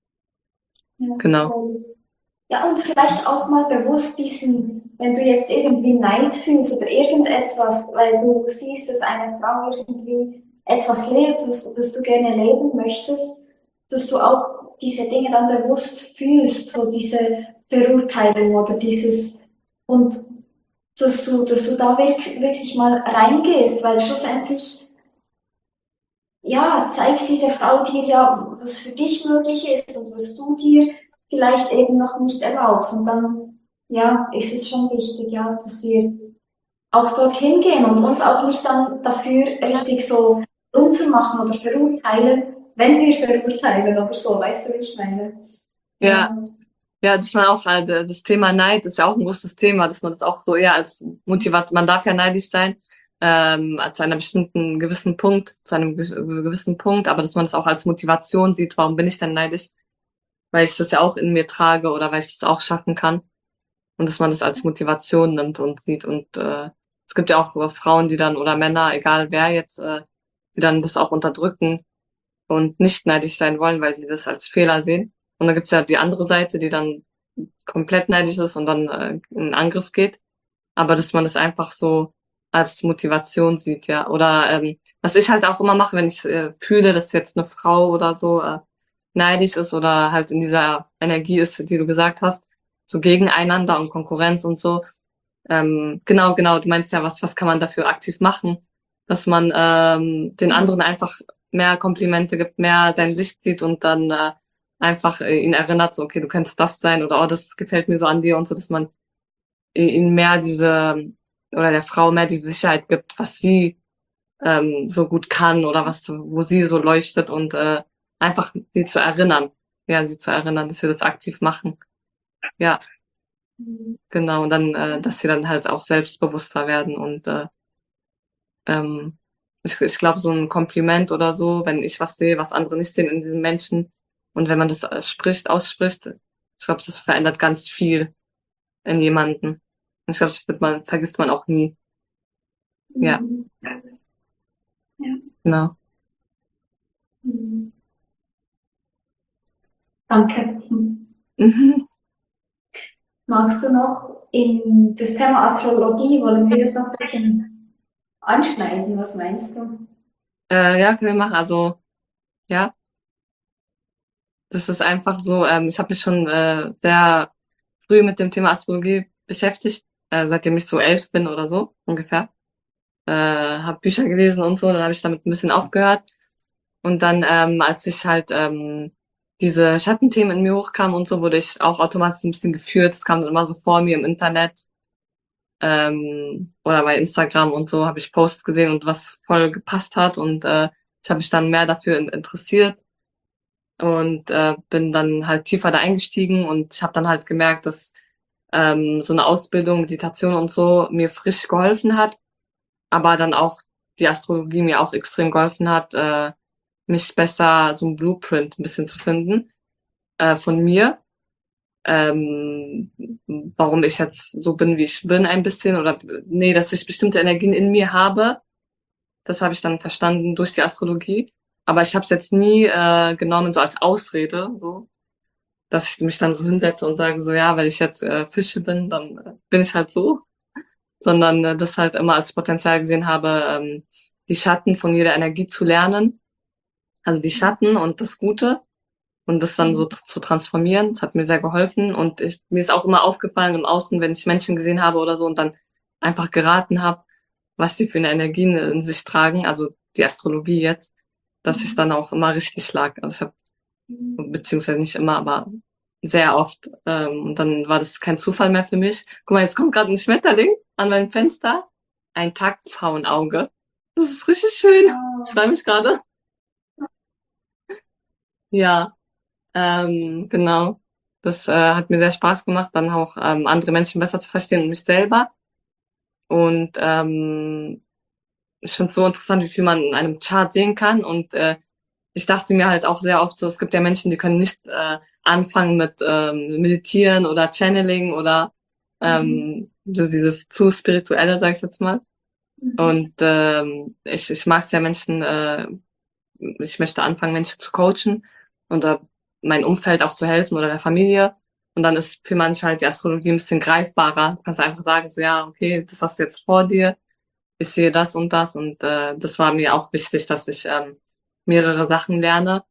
Ja, genau. voll. Ja, und vielleicht auch mal bewusst diesen, wenn du jetzt irgendwie Neid fühlst oder irgendetwas, weil du siehst, dass eine Frau irgendwie etwas lebt, was, was du gerne leben möchtest, dass du auch diese Dinge dann bewusst fühlst, so diese Verurteilung oder dieses, und dass du, dass du da wirklich, wirklich mal reingehst, weil schlussendlich, ja, zeigt diese Frau dir ja, was für dich möglich ist und was du dir vielleicht eben noch nicht erlaubst. Und dann, ja, ist es schon wichtig, ja, dass wir auch dorthin gehen und uns auch nicht dann dafür richtig so runtermachen oder verurteilen, wenn wir verurteilen oder so, weißt du, wie ich meine? Ja, Ja, ja, das war auch halt, äh, das Thema Neid ist ja auch ein großes Thema, dass man das auch so eher als Motivat, man darf ja neidisch sein, ähm, zu einem bestimmten gewissen Punkt, zu einem ge- gewissen Punkt, aber dass man das auch als Motivation sieht, warum bin ich denn neidisch? Weil ich das ja auch in mir trage oder weil ich das auch schaffen kann und dass man das als Motivation nimmt und sieht und äh, es gibt ja auch so Frauen, die dann oder Männer, egal wer jetzt, äh, die dann das auch unterdrücken und nicht neidisch sein wollen, weil sie das als Fehler sehen. Und dann gibt's ja die andere Seite, die dann komplett neidisch ist und dann äh, in Angriff geht, aber dass man das einfach so als Motivation sieht, ja. Oder ähm, was ich halt auch immer mache, wenn ich äh, fühle, dass jetzt eine Frau oder so äh, neidisch ist oder halt in dieser Energie ist, die du gesagt hast, so gegeneinander und Konkurrenz und so. Ähm, genau, genau, du meinst ja, was, was kann man dafür aktiv machen, dass man ähm, den anderen einfach mehr Komplimente gibt, mehr sein Licht sieht und dann äh, einfach äh, ihn erinnert, so, okay, du könntest das sein oder oh, das gefällt mir so an dir und so, dass man äh, ihnen mehr diese oder der Frau mehr die Sicherheit gibt, was sie ähm, so gut kann oder was, wo sie so leuchtet und äh, einfach sie zu erinnern, ja, sie zu erinnern, dass wir das aktiv machen. Ja, genau. Und dann, äh, dass sie dann halt auch selbstbewusster werden und äh, ähm, ich, ich glaube, so ein Kompliment oder so, wenn ich was sehe, was andere nicht sehen in diesem Menschen und wenn man das äh, spricht, ausspricht, ich glaube, das verändert ganz viel in jemanden. Und ich glaube, das wird man, vergisst man auch nie. Ja, Mhm. Ja. genau. Mhm. Danke. Mhm. Magst du noch in das Thema Astrologie, wollen wir das noch ein bisschen anschneiden? Was meinst du? Äh, ja, können wir machen. Also, ja, das ist einfach so, ähm, ich habe mich schon äh, sehr früh mit dem Thema Astrologie beschäftigt, äh, seitdem ich so elf bin oder so ungefähr. Äh, habe Bücher gelesen und so, dann habe ich damit ein bisschen aufgehört. Und dann, ähm, als ich halt ähm, diese Schattenthemen in mir hochkamen und so, wurde ich auch automatisch ein bisschen geführt. Es kam dann immer so vor mir im Internet ähm, oder bei Instagram und so habe ich Posts gesehen und was voll gepasst hat und äh, ich habe mich dann mehr dafür in- interessiert und äh, bin dann halt tiefer da eingestiegen und ich habe dann halt gemerkt, dass ähm, so eine Ausbildung, Meditation und so mir frisch geholfen hat, aber dann auch die Astrologie mir auch extrem geholfen hat, äh, mich besser so ein Blueprint ein bisschen zu finden äh, von mir, ähm, warum ich jetzt so bin, wie ich bin ein bisschen oder nee, dass ich bestimmte Energien in mir habe, das habe ich dann verstanden durch die Astrologie, aber ich habe es jetzt nie äh, genommen so als Ausrede, so dass ich mich dann so hinsetze und sage so, ja, weil ich jetzt äh, Fische bin, dann äh, bin ich halt so, sondern äh, das halt immer als Potenzial gesehen habe, ähm, die Schatten von jeder Energie zu lernen, also die Schatten und das Gute und das dann so tr- zu transformieren. Das hat mir sehr geholfen und ich, mir ist auch immer aufgefallen im Außen, wenn ich Menschen gesehen habe oder so und dann einfach geraten habe, was sie für eine Energien in sich tragen, also die Astrologie jetzt, dass ich dann auch immer richtig lag. Also ich habe beziehungsweise nicht immer, aber sehr oft. Ähm, und dann war das kein Zufall mehr für mich. Guck mal, jetzt kommt gerade ein Schmetterling an meinem Fenster. Ein Tagpfauenauge. Das ist richtig schön. Ich freue mich gerade. Ja, ähm, genau. Das äh, hat mir sehr Spaß gemacht, dann auch ähm, andere Menschen besser zu verstehen und mich selber. Und ähm, ich finde es so interessant, wie viel man in einem Chart sehen kann. Und äh, ich dachte mir halt auch sehr oft so, es gibt ja Menschen, die können nicht äh, anfangen mit ähm, Meditieren oder Channeling oder Mhm. ähm, so dieses zu spirituelle, sag ich jetzt mal. Mhm. Und ähm, ich, ich mag es ja Menschen, äh, ich möchte anfangen, Menschen zu coachen und äh, mein Umfeld auch zu helfen oder der Familie. Und dann ist für manche halt die Astrologie ein bisschen greifbarer. Du kannst einfach sagen, so ja, okay, das hast du jetzt vor dir, ich sehe das und das. Und äh, das war mir auch wichtig, dass ich ähm, mehrere Sachen lerne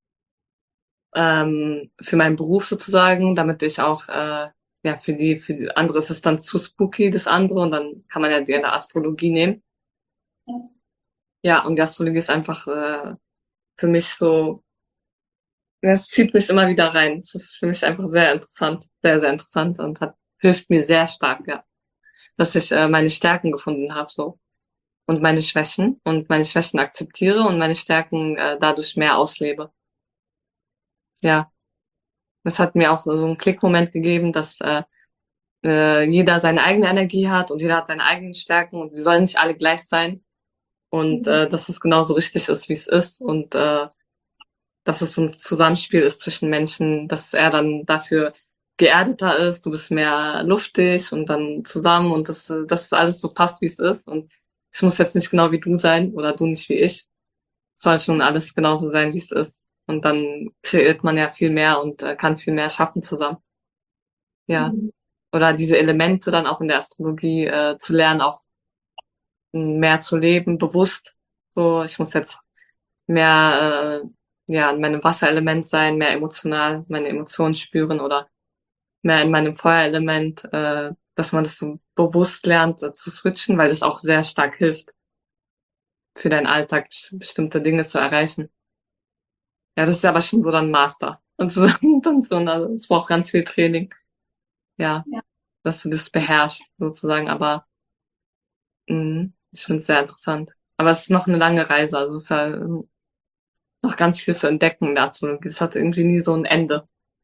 ähm, für meinen Beruf sozusagen, damit ich auch, äh, ja, für die, für die andere ist es dann zu spooky, das andere, und dann kann man ja die in der Astrologie nehmen. Ja, und die Astrologie ist einfach äh, für mich so, ja, es zieht mich immer wieder rein. Es ist für mich einfach sehr interessant, sehr, sehr interessant und hat, hilft mir sehr stark, ja, dass ich äh, meine Stärken gefunden habe, so. Und meine Schwächen und meine Schwächen akzeptiere und meine Stärken äh, dadurch mehr auslebe. Ja, das hat mir auch so einen Klickmoment gegeben, dass äh, äh, jeder seine eigene Energie hat und jeder hat seine eigenen Stärken und wir sollen nicht alle gleich sein und Mhm. äh, dass es genauso richtig ist, wie es ist und äh, dass es so ein Zusammenspiel ist zwischen Menschen, dass er dann dafür geerdeter ist, du bist mehr luftig und dann zusammen und dass, äh, dass alles so passt, wie es ist und ich muss jetzt nicht genau wie du sein oder du nicht wie ich. Es soll schon alles genauso sein, wie es ist. Und dann kreiert man ja viel mehr und äh, kann viel mehr schaffen zusammen. ja. Mhm. Oder diese Elemente dann auch in der Astrologie äh, zu lernen, auch mehr zu leben, bewusst. So, ich muss jetzt mehr äh, ja in meinem Wasserelement sein, mehr emotional meine Emotionen spüren oder mehr in meinem Feuerelement, äh, dass man das so bewusst lernt äh, zu switchen, weil das auch sehr stark hilft für deinen Alltag, best- bestimmte Dinge zu erreichen. Ja, das ist aber schon so dann Master. Und so, dann schon, also es braucht ganz viel Training, ja, Ja. dass du das beherrschst sozusagen, aber mh, ich finde es sehr interessant. Aber es ist noch eine lange Reise, also es ist ja ähm, noch ganz viel zu entdecken dazu. Es hat irgendwie nie so ein Ende.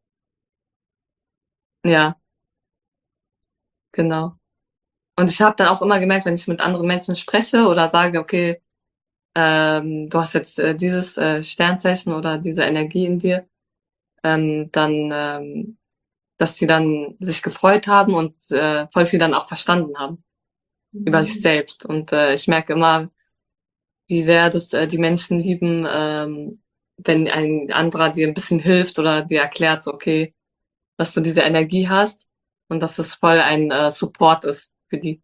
Ja, genau. Und ich habe dann auch immer gemerkt, wenn ich mit anderen Menschen spreche oder sage, okay, ähm, du hast jetzt äh, dieses äh, Sternzeichen oder diese Energie in dir, ähm, dann, ähm, dass sie dann sich gefreut haben und äh, voll viel dann auch verstanden haben über sich Mhm. selbst. Und äh, ich merke immer, wie sehr das äh, die Menschen lieben, ähm, wenn ein anderer dir ein bisschen hilft oder dir erklärt, so, okay, dass du diese Energie hast und dass es voll ein äh, Support ist für die.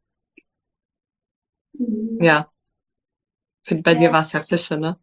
Mhm. Ja, für, bei dir Ja, war es ja Fische, ne?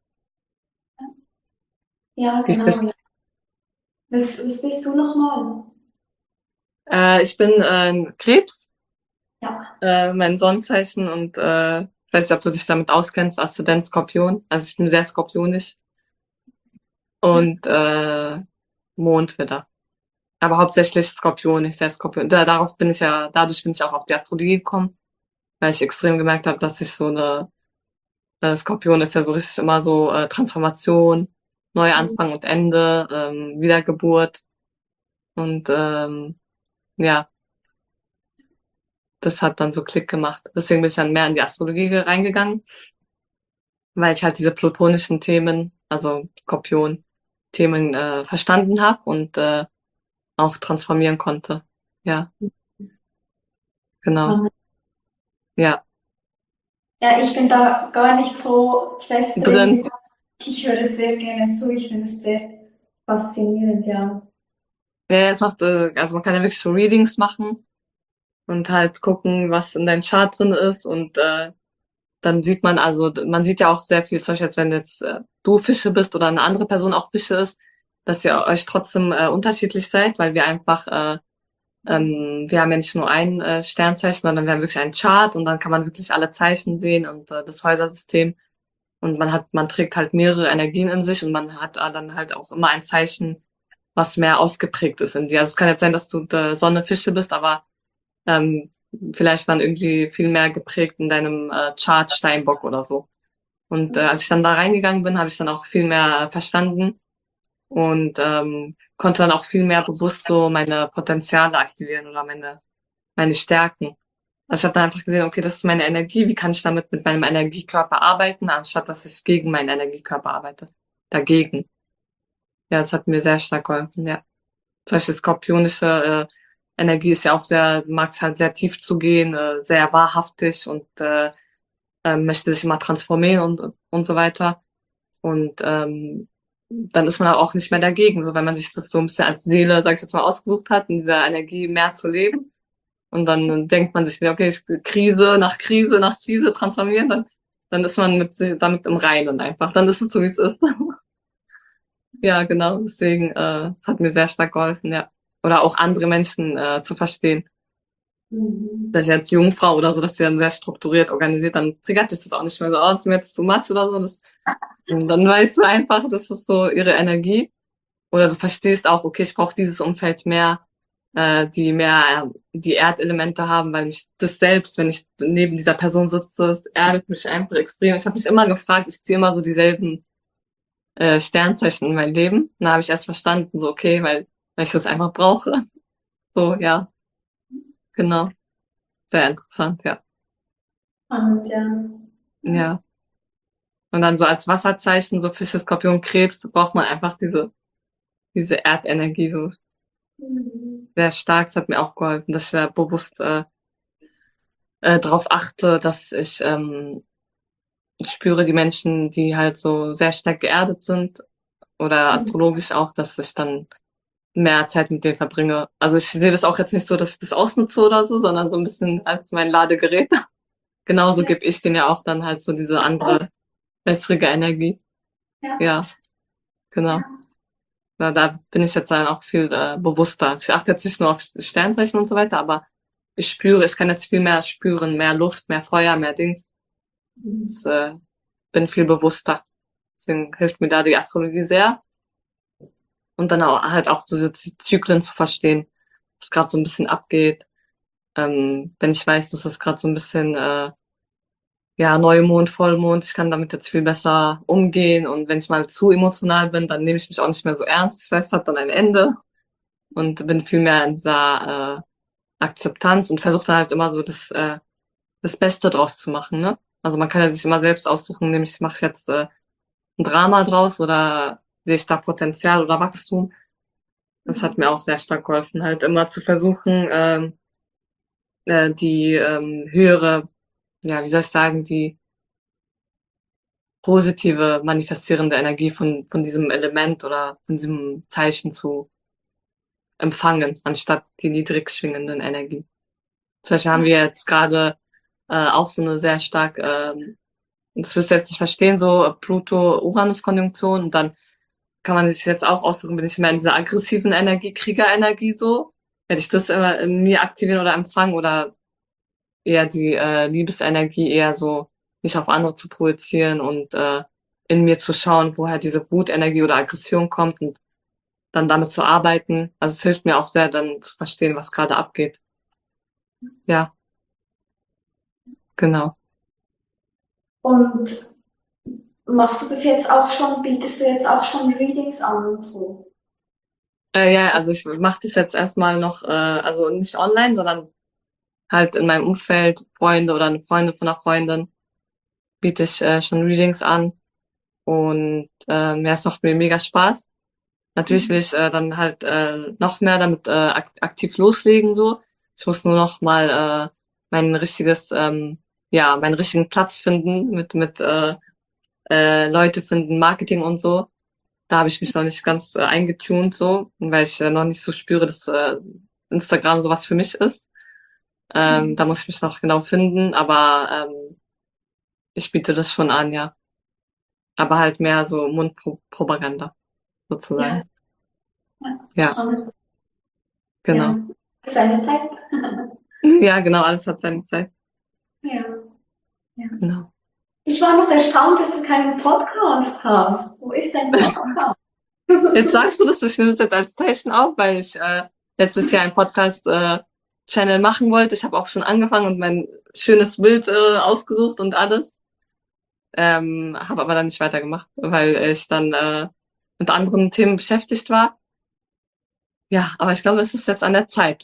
ja, Die genau. Fische. Ja. Was, was bist du nochmal? Äh, ich bin äh, ein Krebs, Ja. äh, mein Sonnenzeichen und äh, ich weiß nicht, ob du dich damit auskennst, Aszendent Skorpion. Also ich bin sehr skorpionisch und äh, Mondwidder. Aber hauptsächlich skorpionisch, sehr Skorpion. Da, darauf bin ich ja, dadurch bin ich auch auf die Astrologie gekommen, weil ich extrem gemerkt habe, dass ich so eine äh, Skorpion ist ja so richtig immer so äh, Transformation, Mhm. Neuanfang und Ende, ähm, Wiedergeburt und ähm, ja, das hat dann so Klick gemacht. Deswegen bin ich dann mehr in die Astrologie ge- reingegangen, weil ich halt diese plutonischen Themen, also Skorpion-Themen äh, verstanden habe und äh, auch transformieren konnte. Ja, genau. Mhm. Ja, Ja, ich bin da gar nicht so fest drin drin. wie du. Ich höre sehr gerne zu. Ich finde es sehr faszinierend, ja. Ja, es macht, äh, also man kann ja wirklich so Readings machen und halt gucken, was in deinem Chart drin ist und äh, dann sieht man also, man sieht ja auch sehr viel, zum Beispiel jetzt, wenn jetzt äh, du Fische bist oder eine andere Person auch Fische ist, dass ihr euch trotzdem äh, unterschiedlich seid, weil wir einfach, äh, ähm, wir haben ja nicht nur ein äh, Sternzeichen, sondern wir haben wirklich einen Chart und dann kann man wirklich alle Zeichen sehen und äh, das Häusersystem und man hat, man trägt halt mehrere Energien in sich und man hat äh, dann halt auch immer ein Zeichen, was mehr ausgeprägt ist in dir. Also es kann jetzt sein, dass du der Sonne Fische bist, aber ähm, vielleicht dann irgendwie viel mehr geprägt in deinem äh, Chart Steinbock oder so. Und äh, als ich dann da reingegangen bin, habe ich dann auch viel mehr verstanden und ähm, konnte dann auch viel mehr bewusst so meine Potenziale aktivieren oder meine, meine Stärken. Also ich habe dann einfach gesehen, okay, das ist meine Energie, wie kann ich damit mit meinem Energiekörper arbeiten, anstatt dass ich gegen meinen Energiekörper arbeite. Dagegen. Ja, das hat mir sehr stark geholfen, ja. Zum Beispiel skorpionische äh, Energie ist ja auch sehr, mag es halt sehr tief zu gehen, äh, sehr wahrhaftig und äh, äh, möchte sich immer transformieren und, und so weiter. Und ähm, dann ist man auch nicht mehr dagegen, so wenn man sich das so ein bisschen als Seele, sag ich jetzt mal, ausgesucht hat, in dieser Energie mehr zu leben. Und dann denkt man sich, okay, ich will Krise nach Krise nach Krise transformieren, dann, dann ist man mit sich damit im Reinen einfach. Dann ist es so, wie es ist. Ja, genau. Deswegen äh, es hat mir sehr stark geholfen, ja. Oder auch andere Menschen äh, zu verstehen. Dass Mhm. ich als Jungfrau oder so, dass sie dann sehr strukturiert organisiert, dann triggert dich das auch nicht mehr so aus, mir jetzt too much oder so. Das, und dann weißt du einfach, das ist so ihre Energie. Oder du verstehst auch, okay, ich brauche dieses Umfeld mehr, äh, die mehr äh, die Erdelemente haben, weil mich das selbst, wenn ich neben dieser Person sitze, das erdet mich einfach extrem. Ich habe mich immer gefragt, ich ziehe immer so dieselben äh, Sternzeichen in mein Leben. Dann habe ich erst verstanden, so okay, weil, weil ich das einfach brauche. So, ja, genau. Sehr interessant, ja. Spannend, ja. Ja. Ja. Und dann so als Wasserzeichen, so Fische, Skorpion, Krebs, braucht man einfach diese, diese Erdenergie so Mhm. sehr stark. Das hat mir auch geholfen, dass ich mir bewusst äh, äh, darauf achte, dass ich ähm, spüre die Menschen, die halt so sehr stark geerdet sind oder Mhm. astrologisch auch, dass ich dann mehr Zeit mit denen verbringe. Also ich sehe das auch jetzt nicht so, dass ich das ausnutze oder so, sondern so ein bisschen als mein Ladegerät. Genauso Ja. gebe ich denen ja auch dann halt so diese andere, wässrige Energie. Ja. Ja, genau. Ja. Na, da bin ich jetzt dann auch viel äh, bewusster. Also ich achte jetzt nicht nur auf Sternzeichen und so weiter, aber ich spüre, ich kann jetzt viel mehr spüren, mehr Luft, mehr Feuer, mehr Dings. Ich äh, bin viel bewusster. Deswegen hilft mir da die Astrologie sehr. Und dann auch, halt auch so diese Z- Zyklen zu verstehen, was gerade so ein bisschen abgeht. Ähm, wenn ich weiß, dass das gerade so ein bisschen, äh, ja, Neumond, Vollmond, ich kann damit jetzt viel besser umgehen. Und wenn ich mal zu emotional bin, dann nehme ich mich auch nicht mehr so ernst. Ich weiß, es hat dann ein Ende und bin viel mehr in dieser äh, Akzeptanz und versuche dann halt immer so das, äh, das Beste draus zu machen, ne? Also man kann ja sich immer selbst aussuchen, nämlich mache ich jetzt äh, ein Drama draus oder sehe ich da Potenzial oder Wachstum. Das hat mir auch sehr stark geholfen, halt immer zu versuchen, ähm, äh, die ähm, höhere, ja, wie soll ich sagen, die positive manifestierende Energie von, von diesem Element oder von diesem Zeichen zu empfangen, anstatt die niedrig schwingenden Energien. Zum Beispiel haben wir jetzt gerade äh, auch so eine sehr stark, ähm, das wirst du jetzt nicht verstehen, so Pluto-Uranus-Konjunktion und dann kann man sich jetzt auch aussuchen, bin ich mehr in dieser aggressiven Energie, Kriegerenergie so, werde ich das immer in mir aktivieren oder empfangen oder eher die äh, Liebesenergie eher so nicht auf andere zu projizieren und äh, in mir zu schauen, woher diese Wutenergie oder Aggression kommt und dann damit zu arbeiten. Also es hilft mir auch sehr, dann zu verstehen, was gerade abgeht. Ja, genau. Und machst du das jetzt auch schon, bietest du jetzt auch schon Readings an und so? Äh, ja, also ich mache das jetzt erstmal noch, äh, also nicht online, sondern halt in meinem Umfeld, Freunde oder eine Freundin von einer Freundin, biete ich äh, schon Readings an. Und ähm, ja, es macht mir mega Spaß. Natürlich will ich äh, dann halt äh, noch mehr damit äh, ak aktiv loslegen so. Ich muss nur noch mal äh, mein richtiges, ähm, ja, meinen richtigen Platz finden mit mit äh, äh, Leute finden, Marketing und so. Da habe ich mich noch nicht ganz äh, eingetunt so, weil ich äh, noch nicht so spüre, dass äh, Instagram sowas für mich ist. Ähm, da muss ich mich noch genau finden, aber ähm, ich biete das schon an, ja. Aber halt mehr so Mundpropaganda Ja, sozusagen. ja, Ja, spannend. Ja, genau. seine Zeit. Ja, genau, alles hat seine Zeit. Ja, ja. Genau. Ich war noch erstaunt, dass du keinen Podcast hast. Wo ist dein Podcast? Jetzt sagst du das, ich nehme das jetzt als Zeichen auf, weil ich äh, letztes Jahr einen Podcast-Channel machen wollte. Ich habe auch schon angefangen und mein schönes Bild äh, ausgesucht und alles. Ähm, habe aber dann nicht weitergemacht, weil ich dann äh, mit anderen Themen beschäftigt war. Ja, aber ich glaube, es ist jetzt an der Zeit.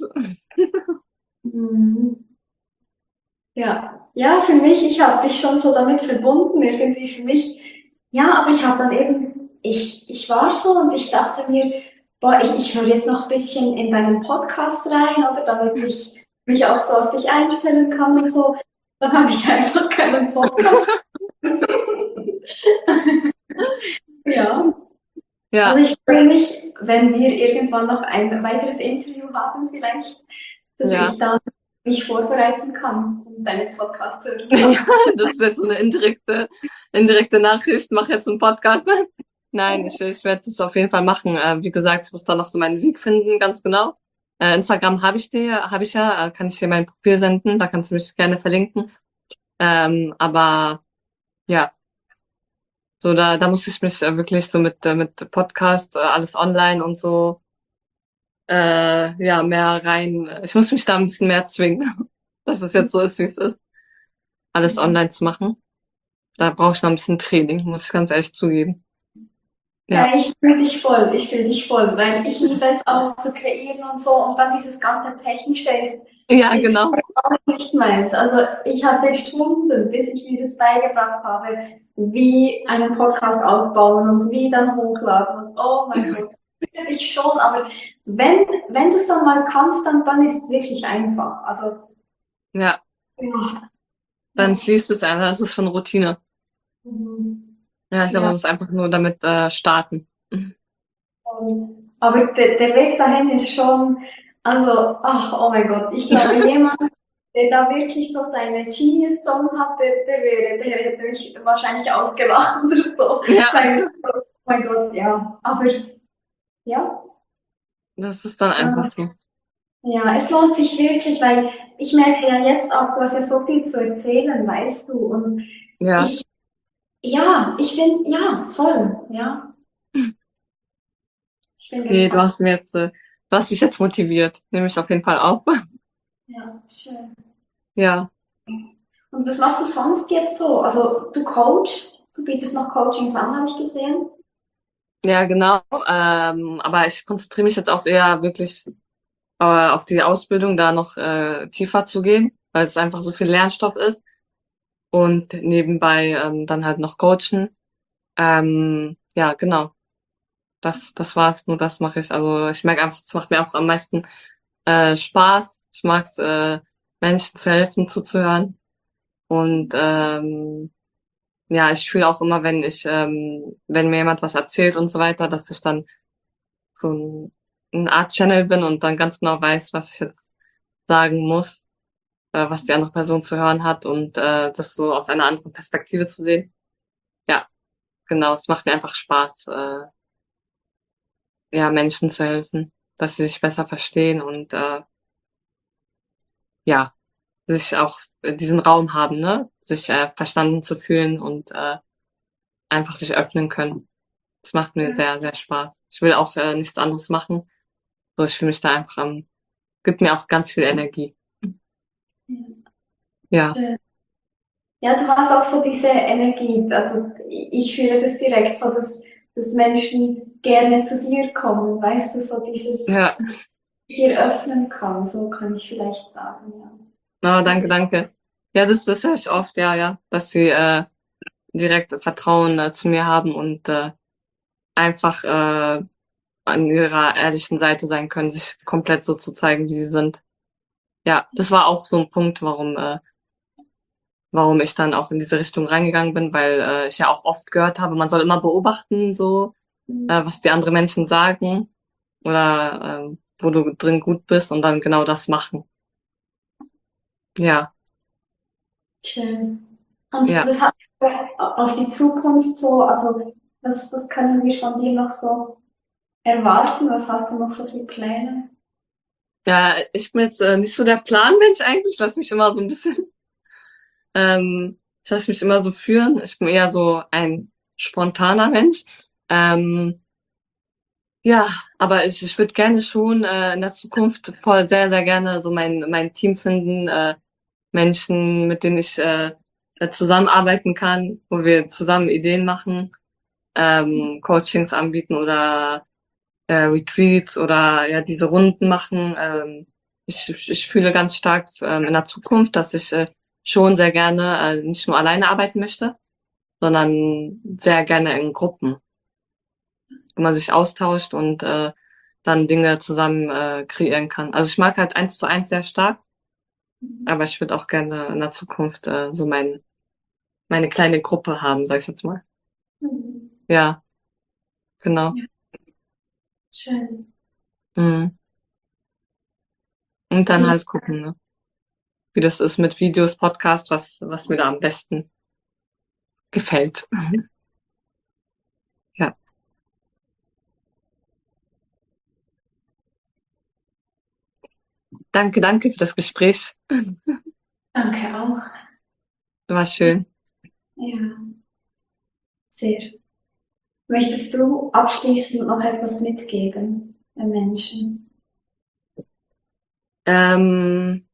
Mhm. Ja, ja, für mich, ich habe dich schon so damit verbunden, irgendwie für mich. Ja, aber ich habe dann eben, ich, ich war so und ich dachte mir, boah, ich, ich höre jetzt noch ein bisschen in deinen Podcast rein, oder damit ich mich auch so auf dich einstellen kann und so. Dann habe ich einfach keinen Podcast. Ja, also Ja, ich freue mich, wenn wir irgendwann noch ein weiteres Interview haben, vielleicht, dass ja. ich dann mich vorbereiten kann und deinen Podcast hören Ja, kann. das ist jetzt so eine indirekte, indirekte Nachricht. Mach jetzt einen Podcast. Nein, ich, ich werde das auf jeden Fall machen. Äh, wie gesagt, ich muss da noch so meinen Weg finden, ganz genau. Äh, Instagram habe ich dir, habe ich ja, äh, kann ich dir mein Profil senden, da kannst du mich gerne verlinken. Ähm, aber ja, so da, da muss ich mich äh, wirklich so mit, äh, mit Podcast, äh, alles online und so, äh, ja, mehr rein. Ich muss mich da ein bisschen mehr zwingen, dass es jetzt so ist, wie es ist, alles online zu machen. Da brauche ich noch ein bisschen Training, muss ich ganz ehrlich zugeben. Ja, Ja, ich fühle dich voll, ich fühle dich voll, weil ich liebe es auch zu kreieren und so und dann dieses ganze Technische ist, ja, ist genau. auch nicht meins. Also ich hatte Stunden, bis ich mir das beigebracht habe, wie einen Podcast aufbauen und wie dann hochladen und oh mein Gott, ich schon, aber wenn, wenn du es dann mal kannst, dann, dann ist es wirklich einfach. Also, Ja, ja, dann ja. fließt es einfach. Das ist schon Routine. Mhm. Ja, ich glaube, man Ja. muss einfach nur damit äh, starten. Und aber der, der Weg dahin ist schon, also, ach, oh mein Gott, ich glaube, jemand, der da wirklich so seine Genius-Song hat, der, der wäre, der hätte mich wahrscheinlich ausgelacht oder so. Ja, Weil, oh mein Gott, ja. Aber ja, das ist dann einfach äh, so. ja, es lohnt sich wirklich, weil ich merke ja jetzt auch, du hast ja so viel zu erzählen, weißt du. Und Ja. ich, ja, ich bin, ja, voll, ja. Ich bin Nee, du gespannt. hast mir jetzt, äh, du hast mich jetzt motiviert. Nehme ich auf jeden Fall auf. Ja, schön. Ja. Und was machst du sonst jetzt so? Also du coachst, du bietest noch Coachings an, habe ich gesehen. Ja, genau. Ähm, aber ich konzentriere mich jetzt auch eher wirklich äh, auf die Ausbildung, da noch äh, tiefer zu gehen, weil es einfach so viel Lernstoff ist. Und nebenbei ähm, dann halt noch coachen. Ähm, ja, genau. Das, das war's. Nur das mache ich. Also ich merke einfach, es macht mir auch am meisten äh, Spaß. Ich mag es, äh, Menschen zu helfen, zuzuhören. Und ähm, ja, ich fühle auch immer, wenn ich, ähm, wenn mir jemand was erzählt und so weiter, dass ich dann so ein, eine Art Channel bin und dann ganz genau weiß, was ich jetzt sagen muss, äh, was die andere Person zu hören hat und äh, das so aus einer anderen Perspektive zu sehen. Ja, genau, es macht mir einfach Spaß, äh, ja, Menschen zu helfen, dass sie sich besser verstehen und äh, ja, sich auch äh, diesen Raum haben, ne, sich äh, verstanden zu fühlen und äh, einfach sich öffnen können. Das macht mir Ja. sehr, sehr Spaß. Ich will auch äh, nichts anderes machen. So, ich fühle mich da einfach am, gibt mir auch ganz viel Energie. Ja, Schön. Ja, du hast auch so diese Energie. Also ich fühle das direkt so, dass, dass Menschen gerne zu dir kommen, weißt du, so dieses ja, dir öffnen kann, so kann ich vielleicht sagen, ja. oh, Das danke, ist danke. Ja, das, das höre ich oft, ja, ja, dass sie äh, direkt Vertrauen äh, zu mir haben und äh, einfach äh, an ihrer ehrlichen Seite sein können, sich komplett so zu zeigen, wie sie sind. Ja, das war auch so ein Punkt, warum äh, warum ich dann auch in diese Richtung reingegangen bin, weil äh, ich ja auch oft gehört habe, man soll immer beobachten, so äh, was die anderen Menschen sagen oder ähm, wo du drin gut bist und dann genau das machen. Ja, schön. Und ja. was hast du auf die Zukunft so, also was, was können wir von dir noch so erwarten? Was hast du noch so für Pläne? Ja, ich bin jetzt äh, nicht so der Planmensch eigentlich. Ich lasse mich immer so ein bisschen, ähm, ich lasse mich immer so führen. Ich bin eher so ein spontaner Mensch. Ähm, ja, aber ich, ich würde gerne schon äh, in der Zukunft voll sehr, sehr gerne so mein, mein Team finden, äh, Menschen, mit denen ich äh, äh, zusammenarbeiten kann, wo wir zusammen Ideen machen, ähm, Coachings anbieten oder äh, Retreats oder ja diese Runden machen. Ähm, ich, ich fühle ganz stark ähm, in der Zukunft, dass ich äh, schon sehr gerne äh, nicht nur alleine arbeiten möchte, sondern sehr gerne in Gruppen, wo man sich austauscht und äh, dann Dinge zusammen äh, kreieren kann. Also ich mag halt eins zu eins sehr stark, aber ich würde auch gerne in der Zukunft äh, so mein, meine kleine Gruppe haben, sag ich jetzt mal. Mhm. Ja, genau. Ja, schön. Mhm. Und dann Viel, halt gucken, ne? Wie das ist mit Videos, Podcast, was, was mir da am besten gefällt. Ja. Danke, danke für das Gespräch. danke auch. War schön. Ja, sehr. Möchtest du abschließend noch etwas mitgeben den Menschen? Ähm,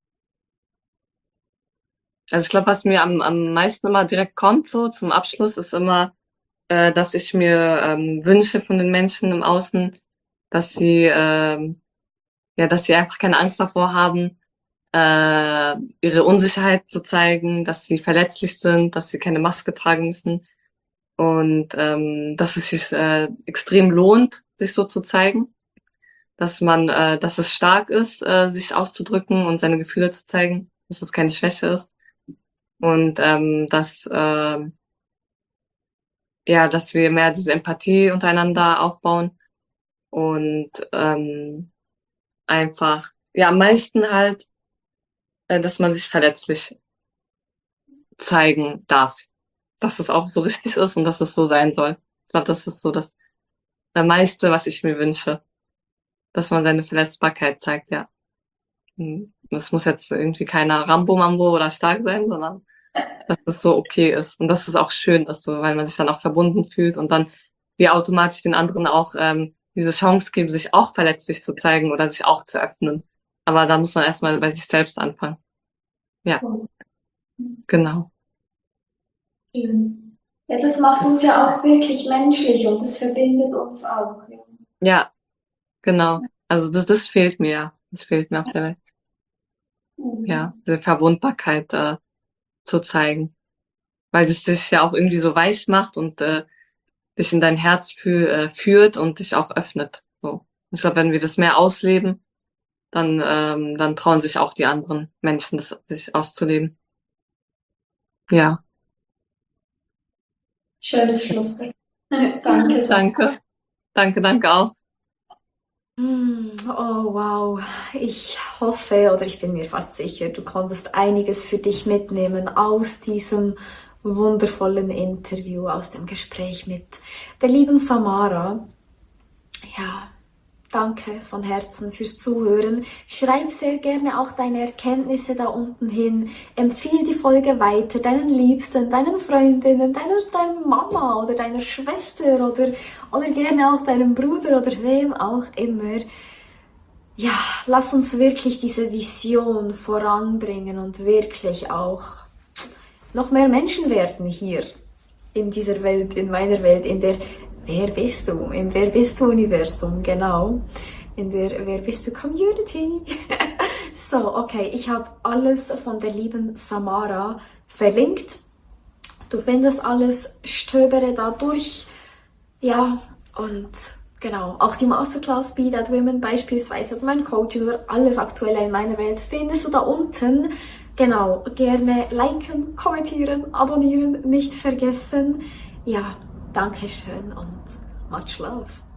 also ich glaube, was mir am, am meisten immer direkt kommt, so zum Abschluss, ist immer, äh, dass ich mir ähm, wünsche von den Menschen im Außen, dass sie, ähm, ja, dass sie einfach keine Angst davor haben, äh, ihre Unsicherheit zu zeigen, dass sie verletzlich sind, dass sie keine Maske tragen müssen und ähm, dass es sich äh, extrem lohnt, sich so zu zeigen, dass man, äh, dass es stark ist, äh, sich auszudrücken und seine Gefühle zu zeigen, dass es keine Schwäche ist und ähm, dass äh, ja, dass wir mehr diese Empathie untereinander aufbauen und ähm, einfach, ja, am meisten halt, äh, dass man sich verletzlich zeigen darf, dass es auch so richtig ist und dass es so sein soll. Ich glaube, das ist so das äh, meiste, was ich mir wünsche, dass man seine Verletzbarkeit zeigt, ja. Hm. Das muss jetzt irgendwie keiner Rambo-Mambo oder stark sein, sondern dass es so okay ist und dass es auch schön ist, so, weil man sich dann auch verbunden fühlt und dann wir automatisch den anderen auch ähm, diese Chance geben, sich auch verletzlich zu zeigen oder sich auch zu öffnen. Aber da muss man erstmal bei sich selbst anfangen. Ja, genau. Schön. Ja, das macht uns ja auch wirklich menschlich und das verbindet uns auch. Ja. Ja, genau. Also das, das fehlt mir, ja. Das fehlt mir auf der Welt. Mhm. Ja, diese Verwundbarkeit äh, zu zeigen. Weil das dich ja auch irgendwie so weich macht und äh, dich in dein Herz fü äh, führt und dich auch öffnet. So. Ich glaube, wenn wir das mehr ausleben, dann, ähm, dann trauen sich auch die anderen Menschen, das sich auszuleben. Ja, Schönes Schlusswort. Danke, Sarah. danke. Danke, danke auch. Hm, Oh, wow. Ich hoffe oder ich bin mir fast sicher, du konntest einiges für dich mitnehmen aus diesem wundervollen Interview, aus dem Gespräch mit der lieben Samara. Ja, danke von Herzen fürs Zuhören. Schreib sehr gerne auch deine Erkenntnisse da unten hin. Empfehle die Folge weiter deinen Liebsten, deinen Freundinnen, deiner, deiner Mama oder deiner Schwester oder, oder gerne auch deinem Bruder oder wem auch immer. Ja, lass uns wirklich diese Vision voranbringen und wirklich auch noch mehr Menschen werden hier in dieser Welt, in meiner Welt, in der Wer bist du? Im Wer bist du Universum, genau. In der Wer bist du Community. So, okay, ich habe alles von der lieben Samara verlinkt. Du findest alles, stöbere da durch. Ja, und genau, auch die Masterclass Be That Women beispielsweise, oder mein Coaching oder alles Aktuelle in meiner Welt findest du da unten. Genau, gerne liken, kommentieren, abonnieren, nicht vergessen. Ja, Dankeschön und much love.